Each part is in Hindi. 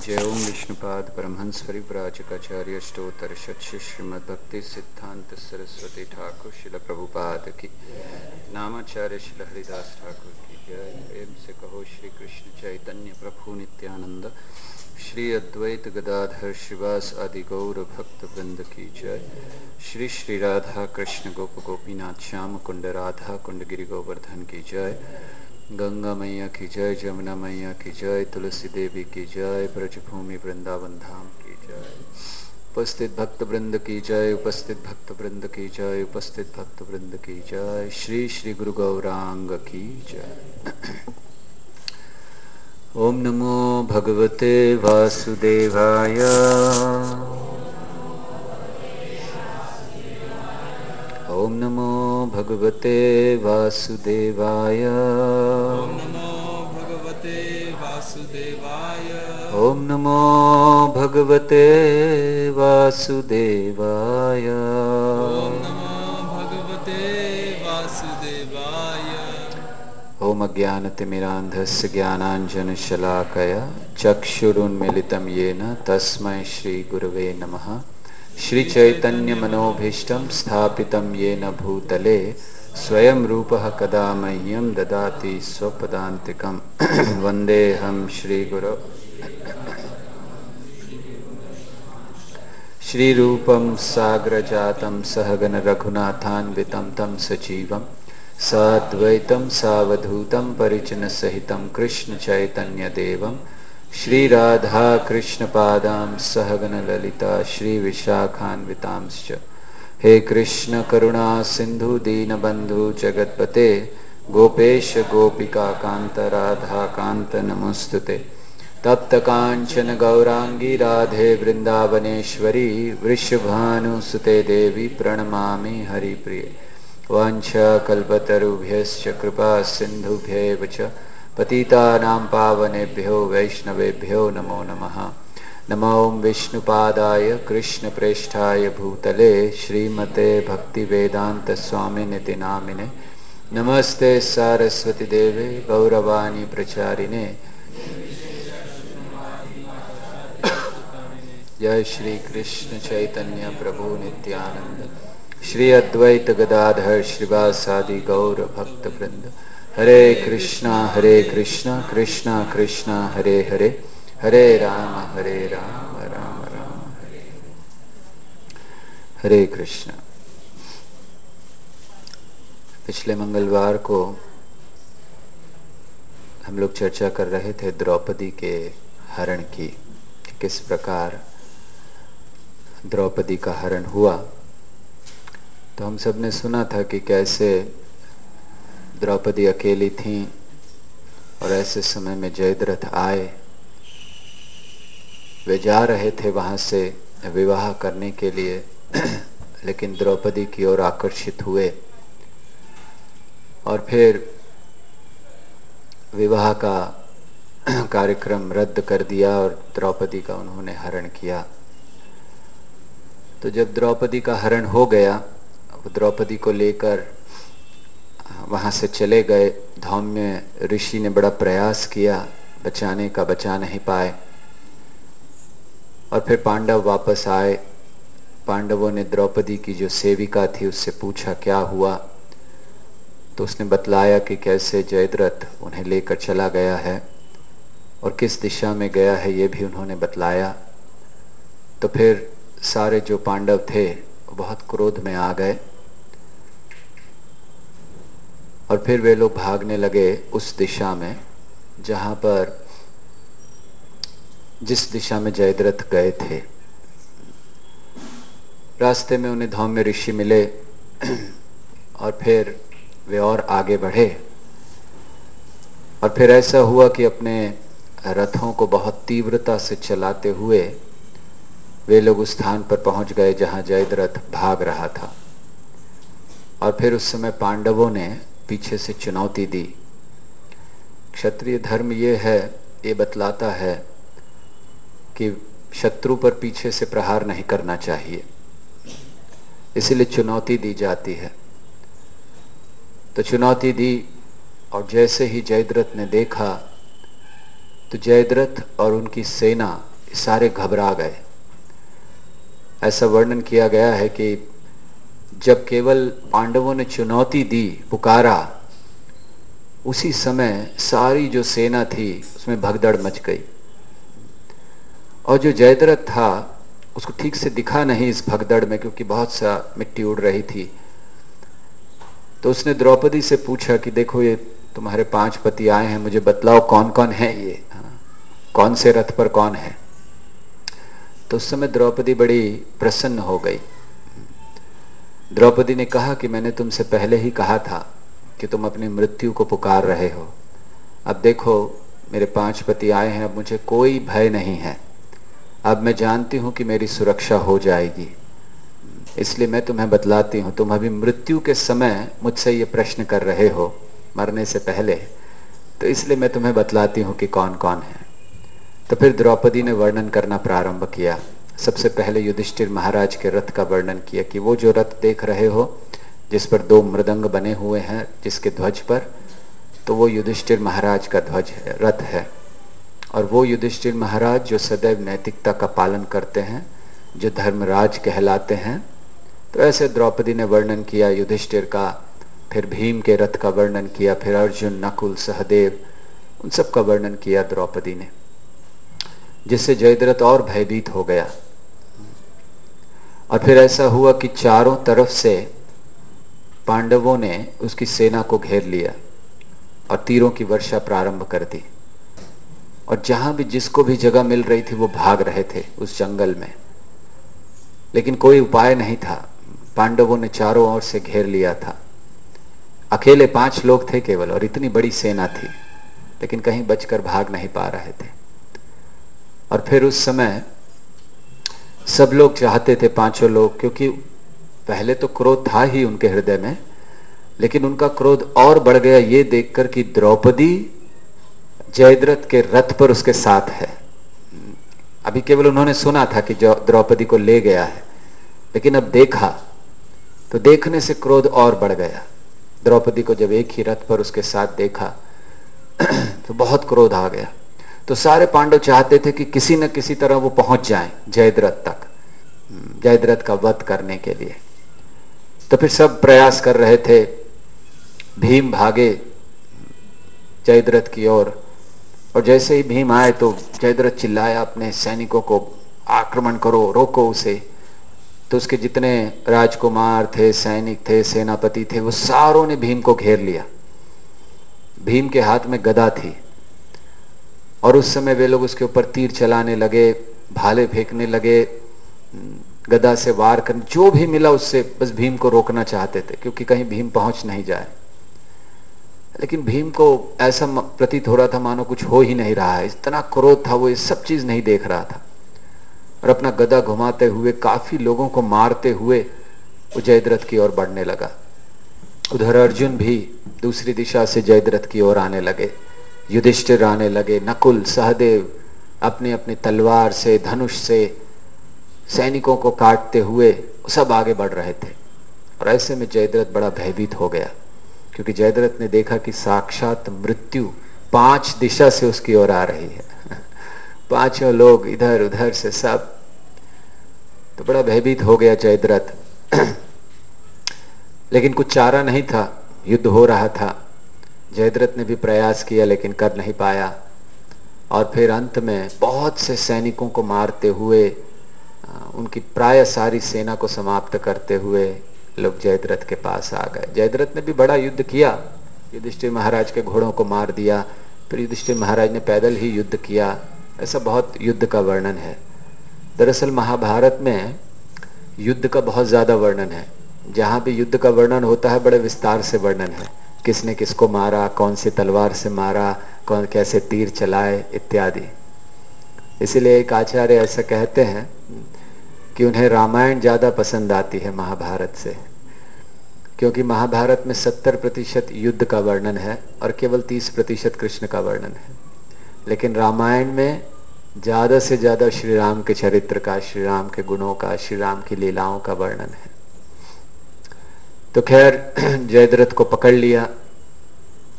जय ओम विष्णुपाद परमहंस परिव्राजकाचार्य स्तोत्र सच्चि श्रीमद्भक्ति सिद्धांत सरस्वती ठाकुर शिल प्रभुपाद की नामाचार्य शिल हरिदास ठाकुर की जय। प्रेम से कहो श्री कृष्ण चैतन्य प्रभु नित्यानंद श्री अद्वैत गदाधर श्रीवास आदि गौर भक्त वृंद की जय। श्री श्री राधा कृष्ण गोप गोपीनाथ श्याम कुंड राधा कुंड गिरि गोवर्धन की जय। गंगा मैया की जय, जमुना मैया की जय, तुलसी देवी की जय, ब्रजभूमि वृंदावन धाम की जय। उपस्थित भक्त वृंद की जय, उपस्थित भक्त वृंद की जय, उपस्थित भक्त वृंद की जय। श्री श्री गुरु गौरांग की जय। ओम नमो भगवते वासुदेवाय। ओम नमो भगवते वासुदेवाय। ओम नमो भगवते वासुदेवाय। ओम नमो भगवते वासुदेवाय। ओम नमो भगवते वासुदेवाय। ओम अज्ञानतिमिरान्धस्य ज्ञानाञ्जनशलाकया चक्षुरुन्मीलितं येन तस्मै श्रीगुरवे नमः। श्रीचैतन्यमनोभीष्टं स्थापितं येन भूतले स्वयं रूपः कदा मह्यं ददाति स्वपदान्तिकं। वन्देऽहं श्रीगुरो श्रीरूपं साग्रजातं सहगण रघुनाथान्वितं तं सजीवं साद्वैतं सावधूतं परिजनसहितं कृष्ण चैतन्यदेवं श्रीराधा कृष्णपादां सहगण ललिता श्रीविशाखान्वितांश्च। हे कृष्ण करुणा सिंधु दीनबंधु जगत्पते गोपेश गोपिका कांत राधा कांत नमोस्तुते। तप्त कांचन गौरांगी राधे वृंदावनेश्वरी वृषभानुसुते देवी प्रणमामि हरिप्रिये। वाञ्छाकल्पतरुभ्यश्च कृपा सिन्धुभ्यैव च पतितानां पावनेभ्यो वैष्णवेभ्यो नमो नमः। नमो विष्णुपादाय कृष्णप्रेष्ठाय भूतले श्रीमते भक्तिवेदांत स्वामिनिति नामिने। नमस्ते सारस्वती देवे गौरवाणी प्रचारिणे। जय श्री कृष्ण चैतन्य प्रभु नित्यानंद श्री अद्वैत गदाधर श्रीवासादि गौर भक्त वृंद। हरे कृष्णा कृष्णा कृष्णा हरे हरे, हरे राम राम राम हरे कृष्ण। पिछले मंगलवार को हम लोग चर्चा कर रहे थे द्रौपदी के हरण की, किस प्रकार द्रौपदी का हरण हुआ। तो हम सब ने सुना था कि कैसे द्रौपदी अकेली थीं और ऐसे समय में जयद्रथ आए। वे जा रहे थे वहाँ से विवाह करने के लिए लेकिन द्रौपदी की ओर आकर्षित हुए और फिर विवाह का कार्यक्रम रद्द कर दिया और द्रौपदी का उन्होंने हरण किया। तो जब द्रौपदी का हरण हो गया, वो द्रौपदी को लेकर वहाँ से चले गए। धौम्य ऋषि ने बड़ा प्रयास किया बचाने का, बचा नहीं पाए। और फिर पांडव वापस आए। पांडवों ने द्रौपदी की जो सेविका थी उससे पूछा क्या हुआ, तो उसने बतलाया कि कैसे जयद्रथ उन्हें लेकर चला गया है और किस दिशा में गया है ये भी उन्होंने बतलाया। तो फिर सारे जो पांडव थे वो बहुत क्रोध में आ गए और फिर वे लोग भागने लगे उस दिशा में जहां पर जिस दिशा में जयद्रथ गए थे। रास्ते में उन्हें धौम्य ऋषि मिले और फिर वे और आगे बढ़े और फिर ऐसा हुआ कि अपने रथों को बहुत तीव्रता से चलाते हुए वे लोग उस स्थान पर पहुंच गए जहां जयद्रथ भाग रहा था। और फिर उस समय पांडवों ने पीछे से चुनौती दी। क्षत्रिय धर्म ये है, ये बतलाता है कि शत्रु पर पीछे से प्रहार नहीं करना चाहिए, इसलिए चुनौती दी जाती है। तो चुनौती दी और जैसे ही जयद्रथ ने देखा तो जयद्रथ और उनकी सेना सारे घबरा गए। ऐसा वर्णन किया गया है कि जब केवल पांडवों ने चुनौती दी, पुकारा, उसी समय सारी जो सेना थी उसमें भगदड़ मच गई। और जो जयद्रथ था उसको ठीक से दिखा नहीं इस भगदड़ में, क्योंकि बहुत सा मिट्टी उड़ रही थी। तो उसने द्रौपदी से पूछा कि देखो ये तुम्हारे 5 पति आए हैं, मुझे बतलाओ कौन कौन है ये, कौन से रथ पर कौन है। तो उस समय द्रौपदी बड़ी प्रसन्न हो गई। द्रौपदी ने कहा कि मैंने तुमसे पहले ही कहा था कि तुम अपनी मृत्यु को पुकार रहे हो। अब देखो मेरे 5 पति आए हैं, अब मुझे कोई भय नहीं है। अब मैं जानती हूं कि मेरी सुरक्षा हो जाएगी, इसलिए मैं तुम्हें बतलाती हूं। तुम अभी मृत्यु के समय मुझसे ये प्रश्न कर रहे हो, मरने से पहले, तो इसलिए मैं तुम्हें बतलाती हूं कि कौन कौन है। तो फिर द्रौपदी ने वर्णन करना प्रारंभ किया। सबसे पहले युधिष्ठिर महाराज के रथ का वर्णन किया कि वो जो रथ देख रहे हो जिस पर 2 मृदंग बने हुए हैं जिसके ध्वज पर, तो वो युधिष्ठिर महाराज का ध्वज है, रथ है। और वो युधिष्ठिर महाराज जो सदैव नैतिकता का पालन करते हैं, जो धर्मराज कहलाते हैं। तो ऐसे द्रौपदी ने वर्णन किया युधिष्ठिर का, फिर भीम के रथ का वर्णन किया, फिर अर्जुन, नकुल, सहदेव, उन सब का वर्णन किया द्रौपदी ने, जिससे जयद्रथ और भयभीत हो गया। और फिर ऐसा हुआ कि चारों तरफ से पांडवों ने उसकी सेना को घेर लिया और तीरों की वर्षा प्रारंभ कर दी। और जहां भी जिसको भी जगह मिल रही थी वो भाग रहे थे उस जंगल में, लेकिन कोई उपाय नहीं था। पांडवों ने चारों ओर से घेर लिया था। अकेले 5 लोग थे केवल, और इतनी बड़ी सेना थी, लेकिन कहीं बचकर भाग नहीं पा रहे थे। और फिर उस समय सब लोग चाहते थे, 5 लोग, क्योंकि पहले तो क्रोध था ही उनके हृदय में, लेकिन उनका क्रोध और बढ़ गया ये देखकर कि द्रौपदी जयद्रथ के रथ पर उसके साथ है। अभी केवल उन्होंने सुना था कि जो द्रौपदी को ले गया है, लेकिन अब देखा तो देखने से क्रोध और बढ़ गया। द्रौपदी को जब एक ही रथ पर उसके साथ देखा तो बहुत क्रोध आ गया। तो सारे पांडव चाहते थे कि किसी न किसी तरह वो पहुंच जाएं जयद्रथ तक, जयद्रथ का वध करने के लिए। तो फिर सब प्रयास कर रहे थे। भीम भागे जयद्रथ की ओर, और जैसे ही भीम आए तो जयद्रथ चिल्लाया अपने सैनिकों को, आक्रमण करो, रोको उसे। तो उसके जितने राजकुमार थे, सैनिक थे, सेनापति थे, वो सारों ने भीम को घेर लिया। भीम के हाथ में गदा थी, और उस समय वे लोग उसके ऊपर तीर चलाने लगे, भाले फेंकने लगे, गदा से वार करने, जो भी मिला उससे बस भीम को रोकना चाहते थे, क्योंकि कहीं भीम पहुंच नहीं जाए। लेकिन भीम को ऐसा प्रतीत हो रहा था मानो कुछ हो ही नहीं रहा है। इतना क्रोध था, वो ये सब चीज नहीं देख रहा था, और अपना गदा घुमाते हुए काफी लोगों को मारते हुए वो जयद्रथ की ओर बढ़ने लगा। उधर अर्जुन भी दूसरी दिशा से जयद्रथ की ओर आने लगे, युधिष्ठिर आने लगे, नकुल, सहदेव अपनी अपनी तलवार से, धनुष से सैनिकों को काटते हुए सब आगे बढ़ रहे थे। और ऐसे में जयद्रथ बड़ा भयभीत हो गया, क्योंकि जयद्रथ ने देखा कि साक्षात मृत्यु 5 दिशा से उसकी ओर आ रही है। 5 लोग इधर उधर से सब, तो बड़ा भयभीत हो गया जयद्रथ। लेकिन कुछ चारा नहीं था, युद्ध हो रहा था। जयद्रथ ने भी प्रयास किया लेकिन कर नहीं पाया। और फिर अंत में बहुत से सैनिकों को मारते हुए, उनकी प्राय सारी सेना को समाप्त करते हुए लोग जयद्रथ के पास आ गए। जयद्रथ ने भी बड़ा युद्ध किया, युधिष्ठिर महाराज के घोड़ों को मार दिया, फिर युधिष्ठिर महाराज ने पैदल ही युद्ध किया। ऐसा बहुत युद्ध का वर्णन है। दरअसल महाभारत में युद्ध का बहुत ज्यादा वर्णन है। जहां भी युद्ध का वर्णन होता है बड़े विस्तार से वर्णन है, किसने किसको मारा, कौन सी तलवार से मारा, कौन कैसे तीर चलाए इत्यादि। इसीलिए एक आचार्य ऐसा कहते हैं कि उन्हें रामायण ज्यादा पसंद आती है महाभारत से, क्योंकि महाभारत में 70% युद्ध का वर्णन है और केवल 30% कृष्ण का वर्णन है। लेकिन रामायण में ज्यादा से ज्यादा श्री राम के चरित्र का, श्री राम के गुणों का, श्री राम की लीलाओं का वर्णन है। तो खैर जयद्रथ को पकड़ लिया,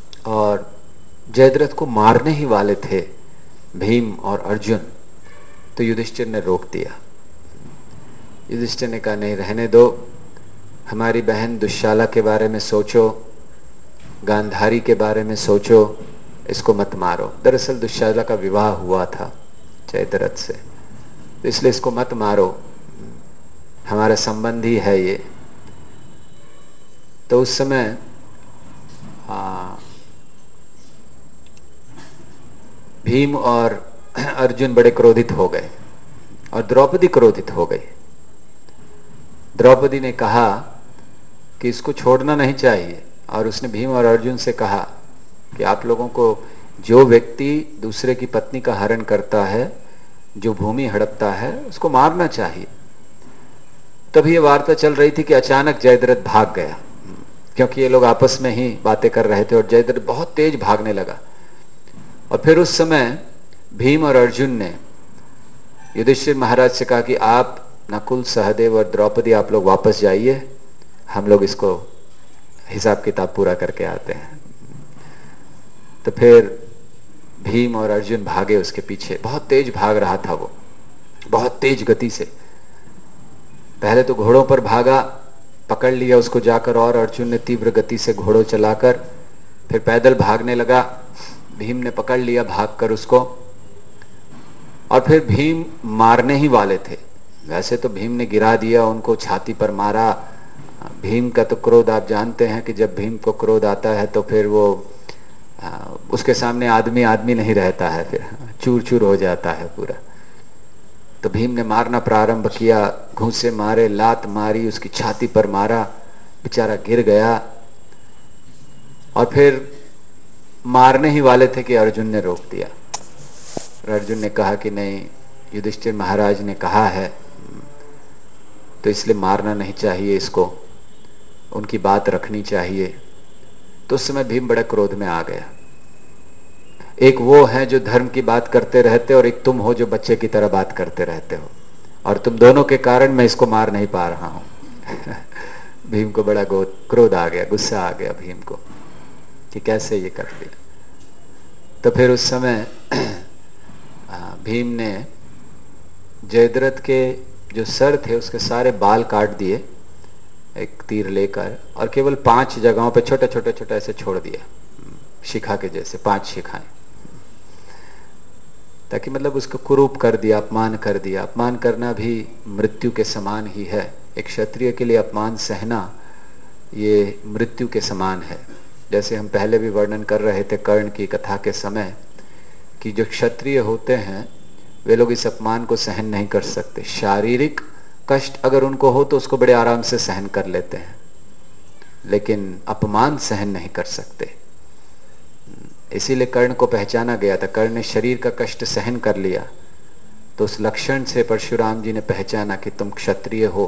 और जयद्रथ को मारने ही वाले थे भीम और अर्जुन। तो युधिष्ठिर ने रोक दिया। युधिष्ठिर ने कहा नहीं, रहने दो, हमारी बहन दुश्शाला के बारे में सोचो, गांधारी के बारे में सोचो, इसको मत मारो। दरअसल दुश्शाला का विवाह हुआ था जयद्रथ से, तो इसलिए इसको मत मारो, हमारा संबंध ही है ये। तो उस समय भीम और अर्जुन बड़े क्रोधित हो गए और द्रौपदी क्रोधित हो गई। द्रौपदी ने कहा कि इसको छोड़ना नहीं चाहिए, और उसने भीम और अर्जुन से कहा कि आप लोगों को, जो व्यक्ति दूसरे की पत्नी का हरण करता है, जो भूमि हड़पता है, उसको मारना चाहिए। तभी ये वार्ता चल रही थी कि अचानक जयद्रथ भाग गया, क्योंकि ये लोग आपस में ही बातें कर रहे थे, और जयद्रथ बहुत तेज भागने लगा। और फिर उस समय भीम और अर्जुन ने युधिष्ठिर महाराज से कहा कि आप, नकुल, सहदेव और द्रौपदी, आप लोग वापस जाइए, हम लोग इसको हिसाब किताब पूरा करके आते हैं। तो फिर भीम और अर्जुन भागे उसके पीछे। बहुत तेज भाग रहा था वो, बहुत तेज गति से। पहले तो घोड़ों पर भागा, पकड़ लिया उसको जाकर, और अर्जुन ने तीव्र गति से घोड़ों चलाकर फिर पैदल भागने लगा। भीम ने पकड़ लिया भागकर उसको, और फिर भीम मारने ही वाले थे। वैसे तो भीम ने गिरा दिया, उनको छाती पर मारा। भीम का तो क्रोध आप जानते हैं कि जब भीम को क्रोध आता है तो फिर वो उसके सामने आदमी आदमी नहीं रहता है, फिर चूर चूर हो जाता है पूरा। तो भीम ने मारना प्रारंभ किया, घूंसे मारे, लात मारी, उसकी छाती पर मारा, बेचारा गिर गया। और फिर मारने ही वाले थे कि अर्जुन ने रोक दिया। और अर्जुन ने कहा कि नहीं, युधिष्ठिर महाराज ने कहा है तो इसलिए मारना नहीं चाहिए इसको, उनकी बात रखनी चाहिए। तो उस समय भीम बड़ा क्रोध में आ गया। एक वो है जो धर्म की बात करते रहते, और एक तुम हो जो बच्चे की तरह बात करते रहते हो, और तुम दोनों के कारण मैं इसको मार नहीं पा रहा हूं। भीम को बड़ा क्रोध आ गया, गुस्सा आ गया भीम को कि कैसे ये कर दिया। तो फिर उस समय भीम ने जयद्रथ के जो सर थे उसके सारे बाल काट दिए एक तीर लेकर, और केवल 5 जगहों पे छोटे छोटे छोटे ऐसे छोड़ दिया, शिखा के जैसे 5 शिखाएं, ताकि मतलब उसको कुरूप कर दिया, अपमान कर दिया। अपमान करना भी मृत्यु के समान ही है। एक क्षत्रिय के लिए अपमान सहना ये मृत्यु के समान है। जैसे हम पहले भी वर्णन कर रहे थे कर्ण की कथा के समय, कि जो क्षत्रिय होते हैं वे लोग इस अपमान को सहन नहीं कर सकते। शारीरिक कष्ट अगर उनको हो तो उसको बड़े आराम से सहन कर लेते हैं, लेकिन अपमान सहन नहीं कर सकते। इसीलिए कर्ण को पहचाना गया था। कर्ण ने शरीर का कष्ट सहन कर लिया, तो उस लक्षण से परशुराम जी ने पहचाना कि तुम क्षत्रिय हो।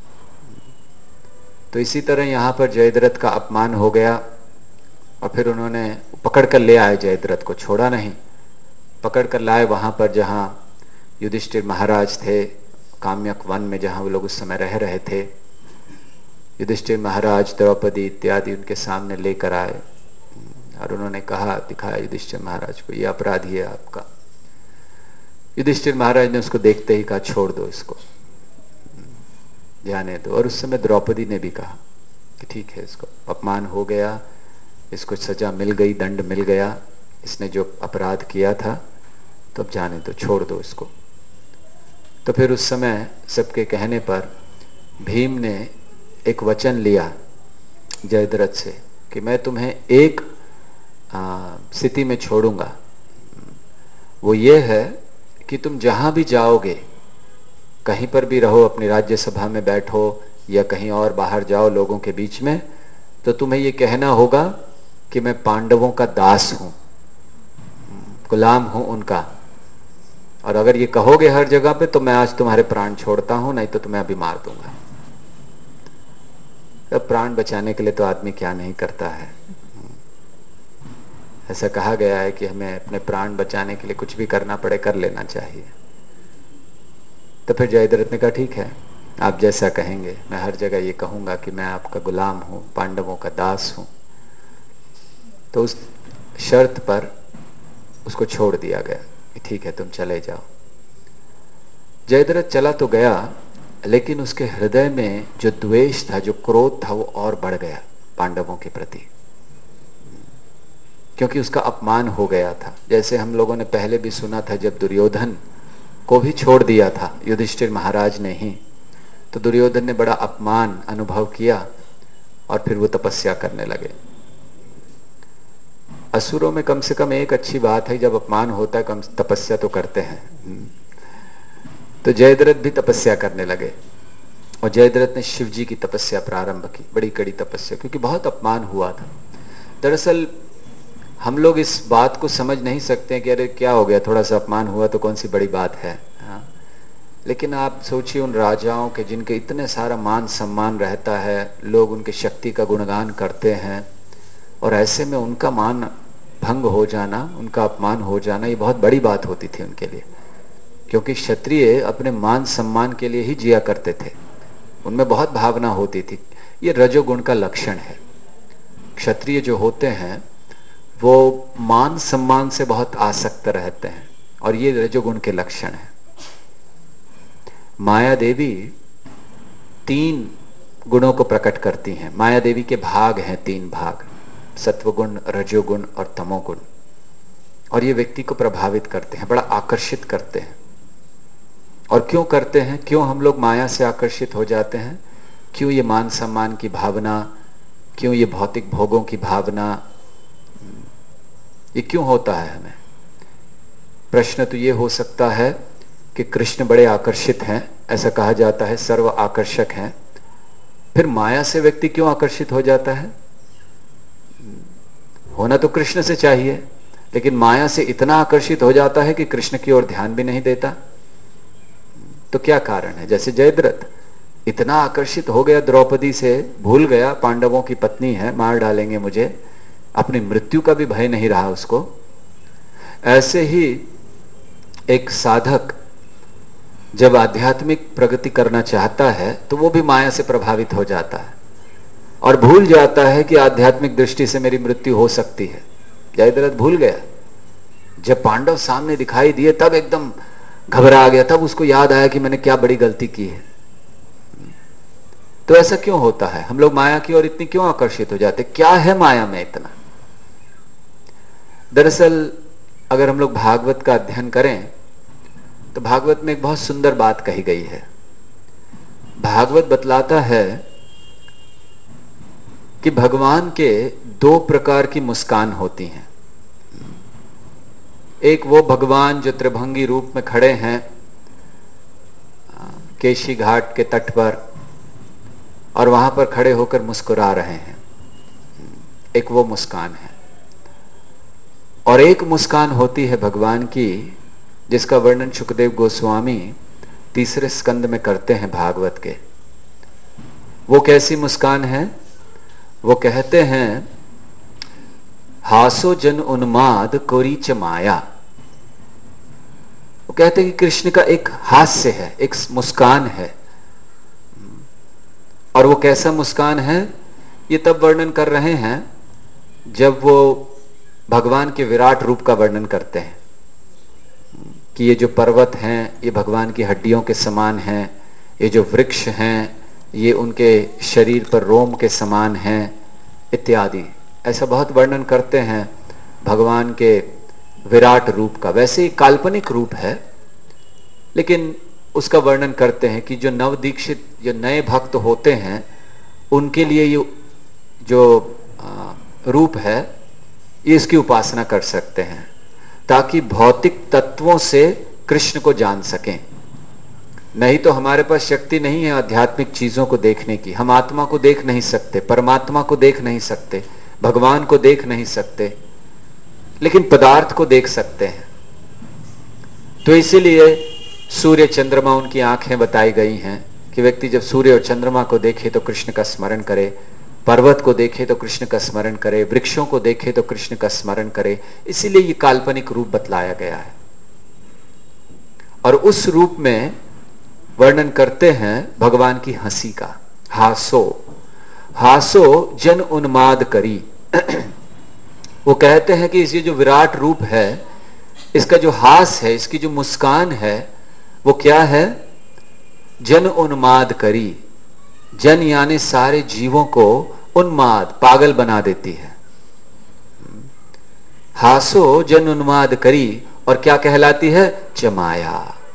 तो इसी तरह यहां पर जयद्रथ का अपमान हो गया, और फिर उन्होंने पकड़ कर ले आए जयद्रथ को, छोड़ा नहीं, पकड़ कर लाए वहां पर जहां युधिष्ठिर महाराज थे, काम्यक वन में, जहां वो लोग उस समय रह रहे थे। युधिष्ठिर महाराज, द्रौपदी इत्यादि उनके सामने लेकर आए, और उन्होंने कहा, दिखाया युधिष्ठिर महाराज को, ये अपराधी है आपका। युधिष्ठिर महाराज ने उसको देखते ही कहा, छोड़ दो इसको, जाने दो। और उस समय द्रौपदी ने भी कहा कि ठीक है, इसको अपमान हो गया, इसको सजा मिल गई, दंड मिल गया, इसने जो अपराध किया था, तो अब जाने दो, छोड़ दो इसको। तो फिर उस समय सबके कहने पर भीम ने एक वचन लिया जयद्रथ से कि मैं तुम्हें एक स्थिति में छोड़ूंगा, वो ये है कि तुम जहां भी जाओगे, कहीं पर भी रहो, अपनी राज्यसभा में बैठो या कहीं और बाहर जाओ लोगों के बीच में, तो तुम्हें ये कहना होगा कि मैं पांडवों का दास हूं, गुलाम हूं उनका। और अगर ये कहोगे हर जगह पे, तो मैं आज तुम्हारे प्राण छोड़ता हूं, नहीं तो तुम्हें अभी मार दूंगा। अब प्राण बचाने के लिए तो आदमी क्या नहीं करता है। ऐसा कहा गया है कि हमें अपने प्राण बचाने के लिए कुछ भी करना पड़े, कर लेना चाहिए। तो फिर जयद्रथ ने कहा, ठीक है, आप जैसा कहेंगे, मैं हर जगह ये कहूंगा कि मैं आपका गुलाम हूं, पांडवों का दास हूं। तो उस शर्त पर उसको छोड़ दिया गया कि ठीक है, तुम चले जाओ। जयद्रथ चला तो गया, लेकिन उसके हृदय में जो द्वेष था, जो क्रोध था, वो और बढ़ गया पांडवों के प्रति, क्योंकि उसका अपमान हो गया था। जैसे हम लोगों ने पहले भी सुना था, जब दुर्योधन को भी छोड़ दिया था युधिष्ठिर महाराज ने ही, तो दुर्योधन ने बड़ा अपमान अनुभव किया और फिर वो तपस्या करने लगे। असुरों में कम से कम एक अच्छी बात है, जब अपमान होता है कम तपस्या तो करते हैं। तो जयद्रथ भी तपस्या करने लगे और जयद्रथ ने शिव जी की तपस्या प्रारंभ की, बड़ी कड़ी तपस्या, क्योंकि बहुत अपमान हुआ था। दरअसल हम लोग इस बात को समझ नहीं सकते कि अरे क्या हो गया, थोड़ा सा अपमान हुआ तो कौन सी बड़ी बात है। हाँ, लेकिन आप सोचिए उन राजाओं के जिनके इतने सारा मान सम्मान रहता है, लोग उनकी शक्ति का गुणगान करते हैं, और ऐसे में उनका मान भंग हो जाना, उनका अपमान हो जाना, ये बहुत बड़ी बात होती थी उनके लिए, क्योंकि क्षत्रिय अपने मान सम्मान के लिए ही जिया करते थे, उनमें बहुत भावना होती थी। ये रजोगुण का लक्षण है। क्षत्रिय जो होते हैं वो मान सम्मान से बहुत आसक्त रहते हैं, और ये रजोगुण के लक्षण है। माया देवी 3 गुणों को प्रकट करती हैं। माया देवी के भाग हैं 3 भाग, सत्वगुण, रजोगुण और तमोगुण, और ये व्यक्ति को प्रभावित करते हैं, बड़ा आकर्षित करते हैं। और क्यों करते हैं, क्यों हम लोग माया से आकर्षित हो जाते हैं, क्यों ये मान सम्मान की भावना, क्यों ये भौतिक भोगों की भावना, ये क्यों होता है हमें? प्रश्न तो ये हो सकता है कि कृष्ण बड़े आकर्षित हैं, ऐसा कहा जाता है, सर्व आकर्षक हैं। फिर माया से व्यक्ति क्यों आकर्षित हो जाता है? होना तो कृष्ण से चाहिए, लेकिन माया से इतना आकर्षित हो जाता है कि कृष्ण की ओर ध्यान भी नहीं देता। तो क्या कारण है? जैसे जयद्रथ इतना आकर्षित हो गया द्रौपदी से, भूल गया पांडवों की पत्नी है, मार डालेंगे मुझे, अपनी मृत्यु का भी भय नहीं रहा उसको। ऐसे ही एक साधक जब आध्यात्मिक प्रगति करना चाहता है तो वो भी माया से प्रभावित हो जाता है और भूल जाता है कि आध्यात्मिक दृष्टि से मेरी मृत्यु हो सकती है। जयद्रथ भूल गया, जब पांडव सामने दिखाई दिए तब एकदम घबरा गया, तब उसको याद आया कि मैंने क्या बड़ी गलती की है। तो ऐसा क्यों होता है? हम लोग माया की ओर इतनी क्यों आकर्षित हो जाते? क्या है माया में इतना? दरअसल अगर हम लोग भागवत का अध्ययन करें तो भागवत में एक बहुत सुंदर बात कही गई है। भागवत बतलाता है कि भगवान के 2 प्रकार की मुस्कान होती हैं। एक वो भगवान जो त्रिभंगी रूप में खड़े हैं केशी घाट के तट पर और वहां पर खड़े होकर मुस्कुरा रहे हैं, एक वो मुस्कान है। और एक मुस्कान होती है भगवान की जिसका वर्णन सुखदेव गोस्वामी 3 स्कंद में करते हैं भागवत के। वो कैसी मुस्कान है? वो कहते हैं, हासो जन उन्माद कोरीच माया। वो कहते हैं कि कृष्ण का एक हास्य है, एक मुस्कान है। और वो कैसा मुस्कान है ये तब वर्णन कर रहे हैं जब वो भगवान के विराट रूप का वर्णन करते हैं कि ये जो पर्वत हैं ये भगवान की हड्डियों के समान हैं, ये जो वृक्ष हैं ये उनके शरीर पर रोम के समान हैं, इत्यादि। ऐसा बहुत वर्णन करते हैं भगवान के विराट रूप का। वैसे ही काल्पनिक रूप है, लेकिन उसका वर्णन करते हैं कि जो नवदीक्षित, जो नए भक्त होते हैं, उनके लिए ये जो रूप है ये इसकी उपासना कर सकते हैं ताकि भौतिक तत्वों से कृष्ण को जान सकें। नहीं तो हमारे पास शक्ति नहीं है आध्यात्मिक चीजों को देखने की। हम आत्मा को देख नहीं सकते, परमात्मा को देख नहीं सकते, भगवान को देख नहीं सकते, लेकिन पदार्थ को देख सकते हैं। तो इसीलिए सूर्य चंद्रमा उनकी आंखें बताई गई हैं कि व्यक्ति जब सूर्य और चंद्रमा को देखे तो कृष्ण का स्मरण करे, पर्वत को देखे तो कृष्ण का स्मरण करे, वृक्षों को देखे तो कृष्ण का स्मरण करे। इसीलिए ये काल्पनिक रूप बतलाया गया है। और उस रूप में वर्णन करते हैं भगवान की हंसी का। हासो, हासो जन उन्माद करी। वो कहते हैं कि इस जो विराट रूप है, इसका जो हास है, इसकी जो मुस्कान है, वो क्या है? जन उन्माद करी। जन यानी सारे जीवों को उन्माद, पागल बना देती है। हासो जन उन्माद करी, और क्या कहलाती है? च माया।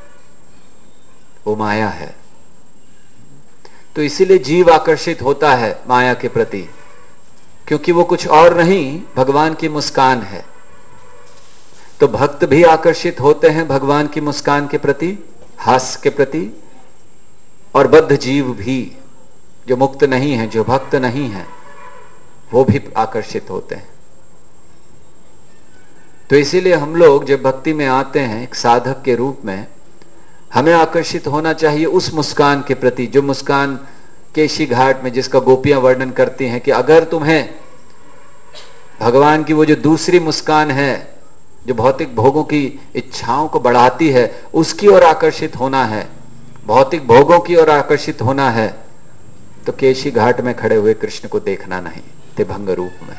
वो माया है। तो इसीलिए जीव आकर्षित होता है माया के प्रति, क्योंकि वो कुछ और नहीं, भगवान की मुस्कान है। तो भक्त भी आकर्षित होते हैं भगवान की मुस्कान के प्रति, हास्य के प्रति, और बद्ध जीव भी, जो मुक्त नहीं है, जो भक्त नहीं है, वो भी आकर्षित होते हैं। तो इसीलिए हम लोग जब भक्ति में आते हैं एक साधक के रूप में, हमें आकर्षित होना चाहिए उस मुस्कान के प्रति, जो मुस्कान केशी घाट में जिसका गोपियां वर्णन करती हैं कि अगर तुम्हें भगवान की वो जो दूसरी मुस्कान है, जो भौतिक भोगों की इच्छाओं को बढ़ाती है, उसकी ओर आकर्षित होना है, भौतिक भोगों की ओर आकर्षित होना है, तो केशी घाट में खड़े हुए कृष्ण को देखना नहीं, त्रिभंग रूप में।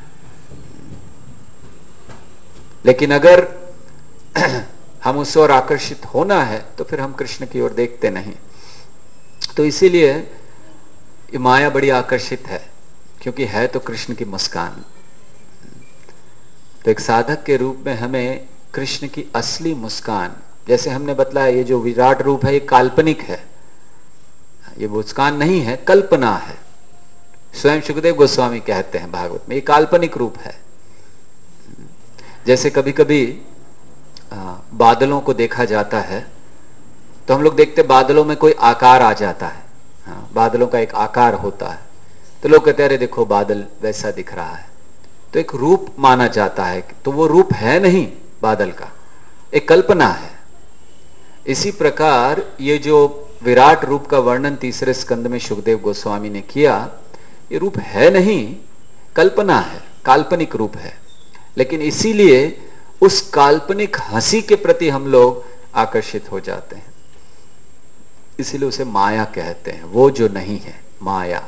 लेकिन अगर हम उस ओर आकर्षित होना है तो फिर हम कृष्ण की ओर देखते नहीं। तो इसीलिए ये माया बड़ी आकर्षित है, क्योंकि है तो कृष्ण की मुस्कान। तो एक साधक के रूप में हमें कृष्ण की असली मुस्कान, जैसे हमने बतलाया ये जो विराट रूप है ये काल्पनिक है, ये मुस्कान नहीं है, कल्पना है। स्वयं सुखदेव गोस्वामी कहते हैं भागवत में, ये काल्पनिक रूप है। जैसे कभी कभी बादलों को देखा जाता है तो हम लोग देखते बादलों में कोई आकार आ जाता है, बादलों का एक आकार होता है, तो लोग कहते हैं अरे देखो बादल वैसा दिख रहा है, तो एक रूप माना जाता है। तो वो रूप है नहीं बादल का, एक कल्पना है। इसी प्रकार ये जो विराट रूप का वर्णन तीसरे स्कंद में सुखदेव गोस्वामी ने किया, ये रूप है नहीं, कल्पना है, काल्पनिक रूप है। लेकिन इसीलिए उस काल्पनिक हंसी के प्रति हम लोग आकर्षित हो जाते हैं, इसीलिए उसे माया कहते हैं, वो जो नहीं है माया।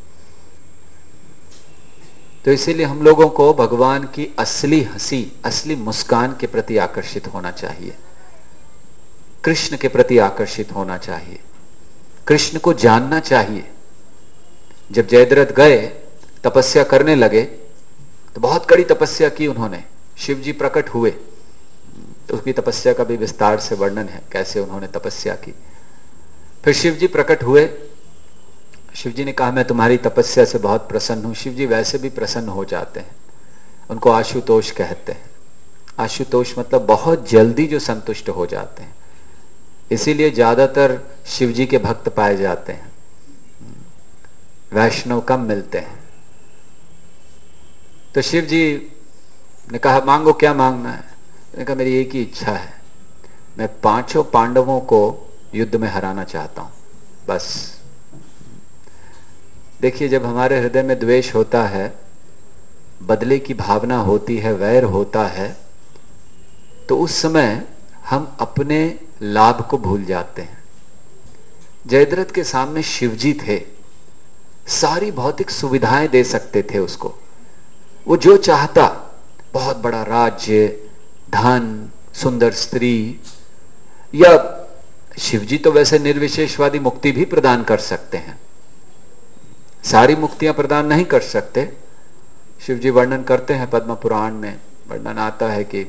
तो इसीलिए हम लोगों को भगवान की असली हंसी, असली मुस्कान के प्रति आकर्षित होना चाहिए, कृष्ण के प्रति आकर्षित होना चाहिए, कृष्ण को जानना चाहिए। जब जयद्रथ गए तपस्या करने लगे तो बहुत कड़ी तपस्या की उन्होंने, शिव जी प्रकट हुए तो उसकी तपस्या का भी विस्तार से वर्णन है, कैसे उन्होंने तपस्या की। फिर शिव जी प्रकट हुए, शिव जी ने कहा मैं तुम्हारी तपस्या से बहुत प्रसन्न हूं। शिव जी वैसे भी प्रसन्न हो जाते हैं, उनको आशुतोष कहते हैं। आशुतोष मतलब बहुत जल्दी जो संतुष्ट हो जाते हैं, इसीलिए ज्यादातर शिव जी के भक्त पाए जाते हैं, वैष्णव कम मिलते हैं। तो शिव जी ने कहा मांगो, क्या मांगना है? मैंने कहा मेरी एक ही इच्छा है, मैं 5 पांडवों को युद्ध में हराना चाहता हूं, बस। देखिए, जब हमारे हृदय में द्वेष होता है, बदले की भावना होती है, वैर होता है, तो उस समय हम अपने लाभ को भूल जाते हैं। जयद्रथ के सामने शिवजी थे, सारी भौतिक सुविधाएं दे सकते थे उसको, वो जो चाहता, बहुत बड़ा राज्य, धन, सुंदर स्त्री, या शिवजी तो वैसे निर्विशेषवादी मुक्ति भी प्रदान कर सकते हैं, सारी मुक्तियां प्रदान नहीं कर सकते। शिवजी वर्णन करते हैं, पद्म पुराण में वर्णन आता है कि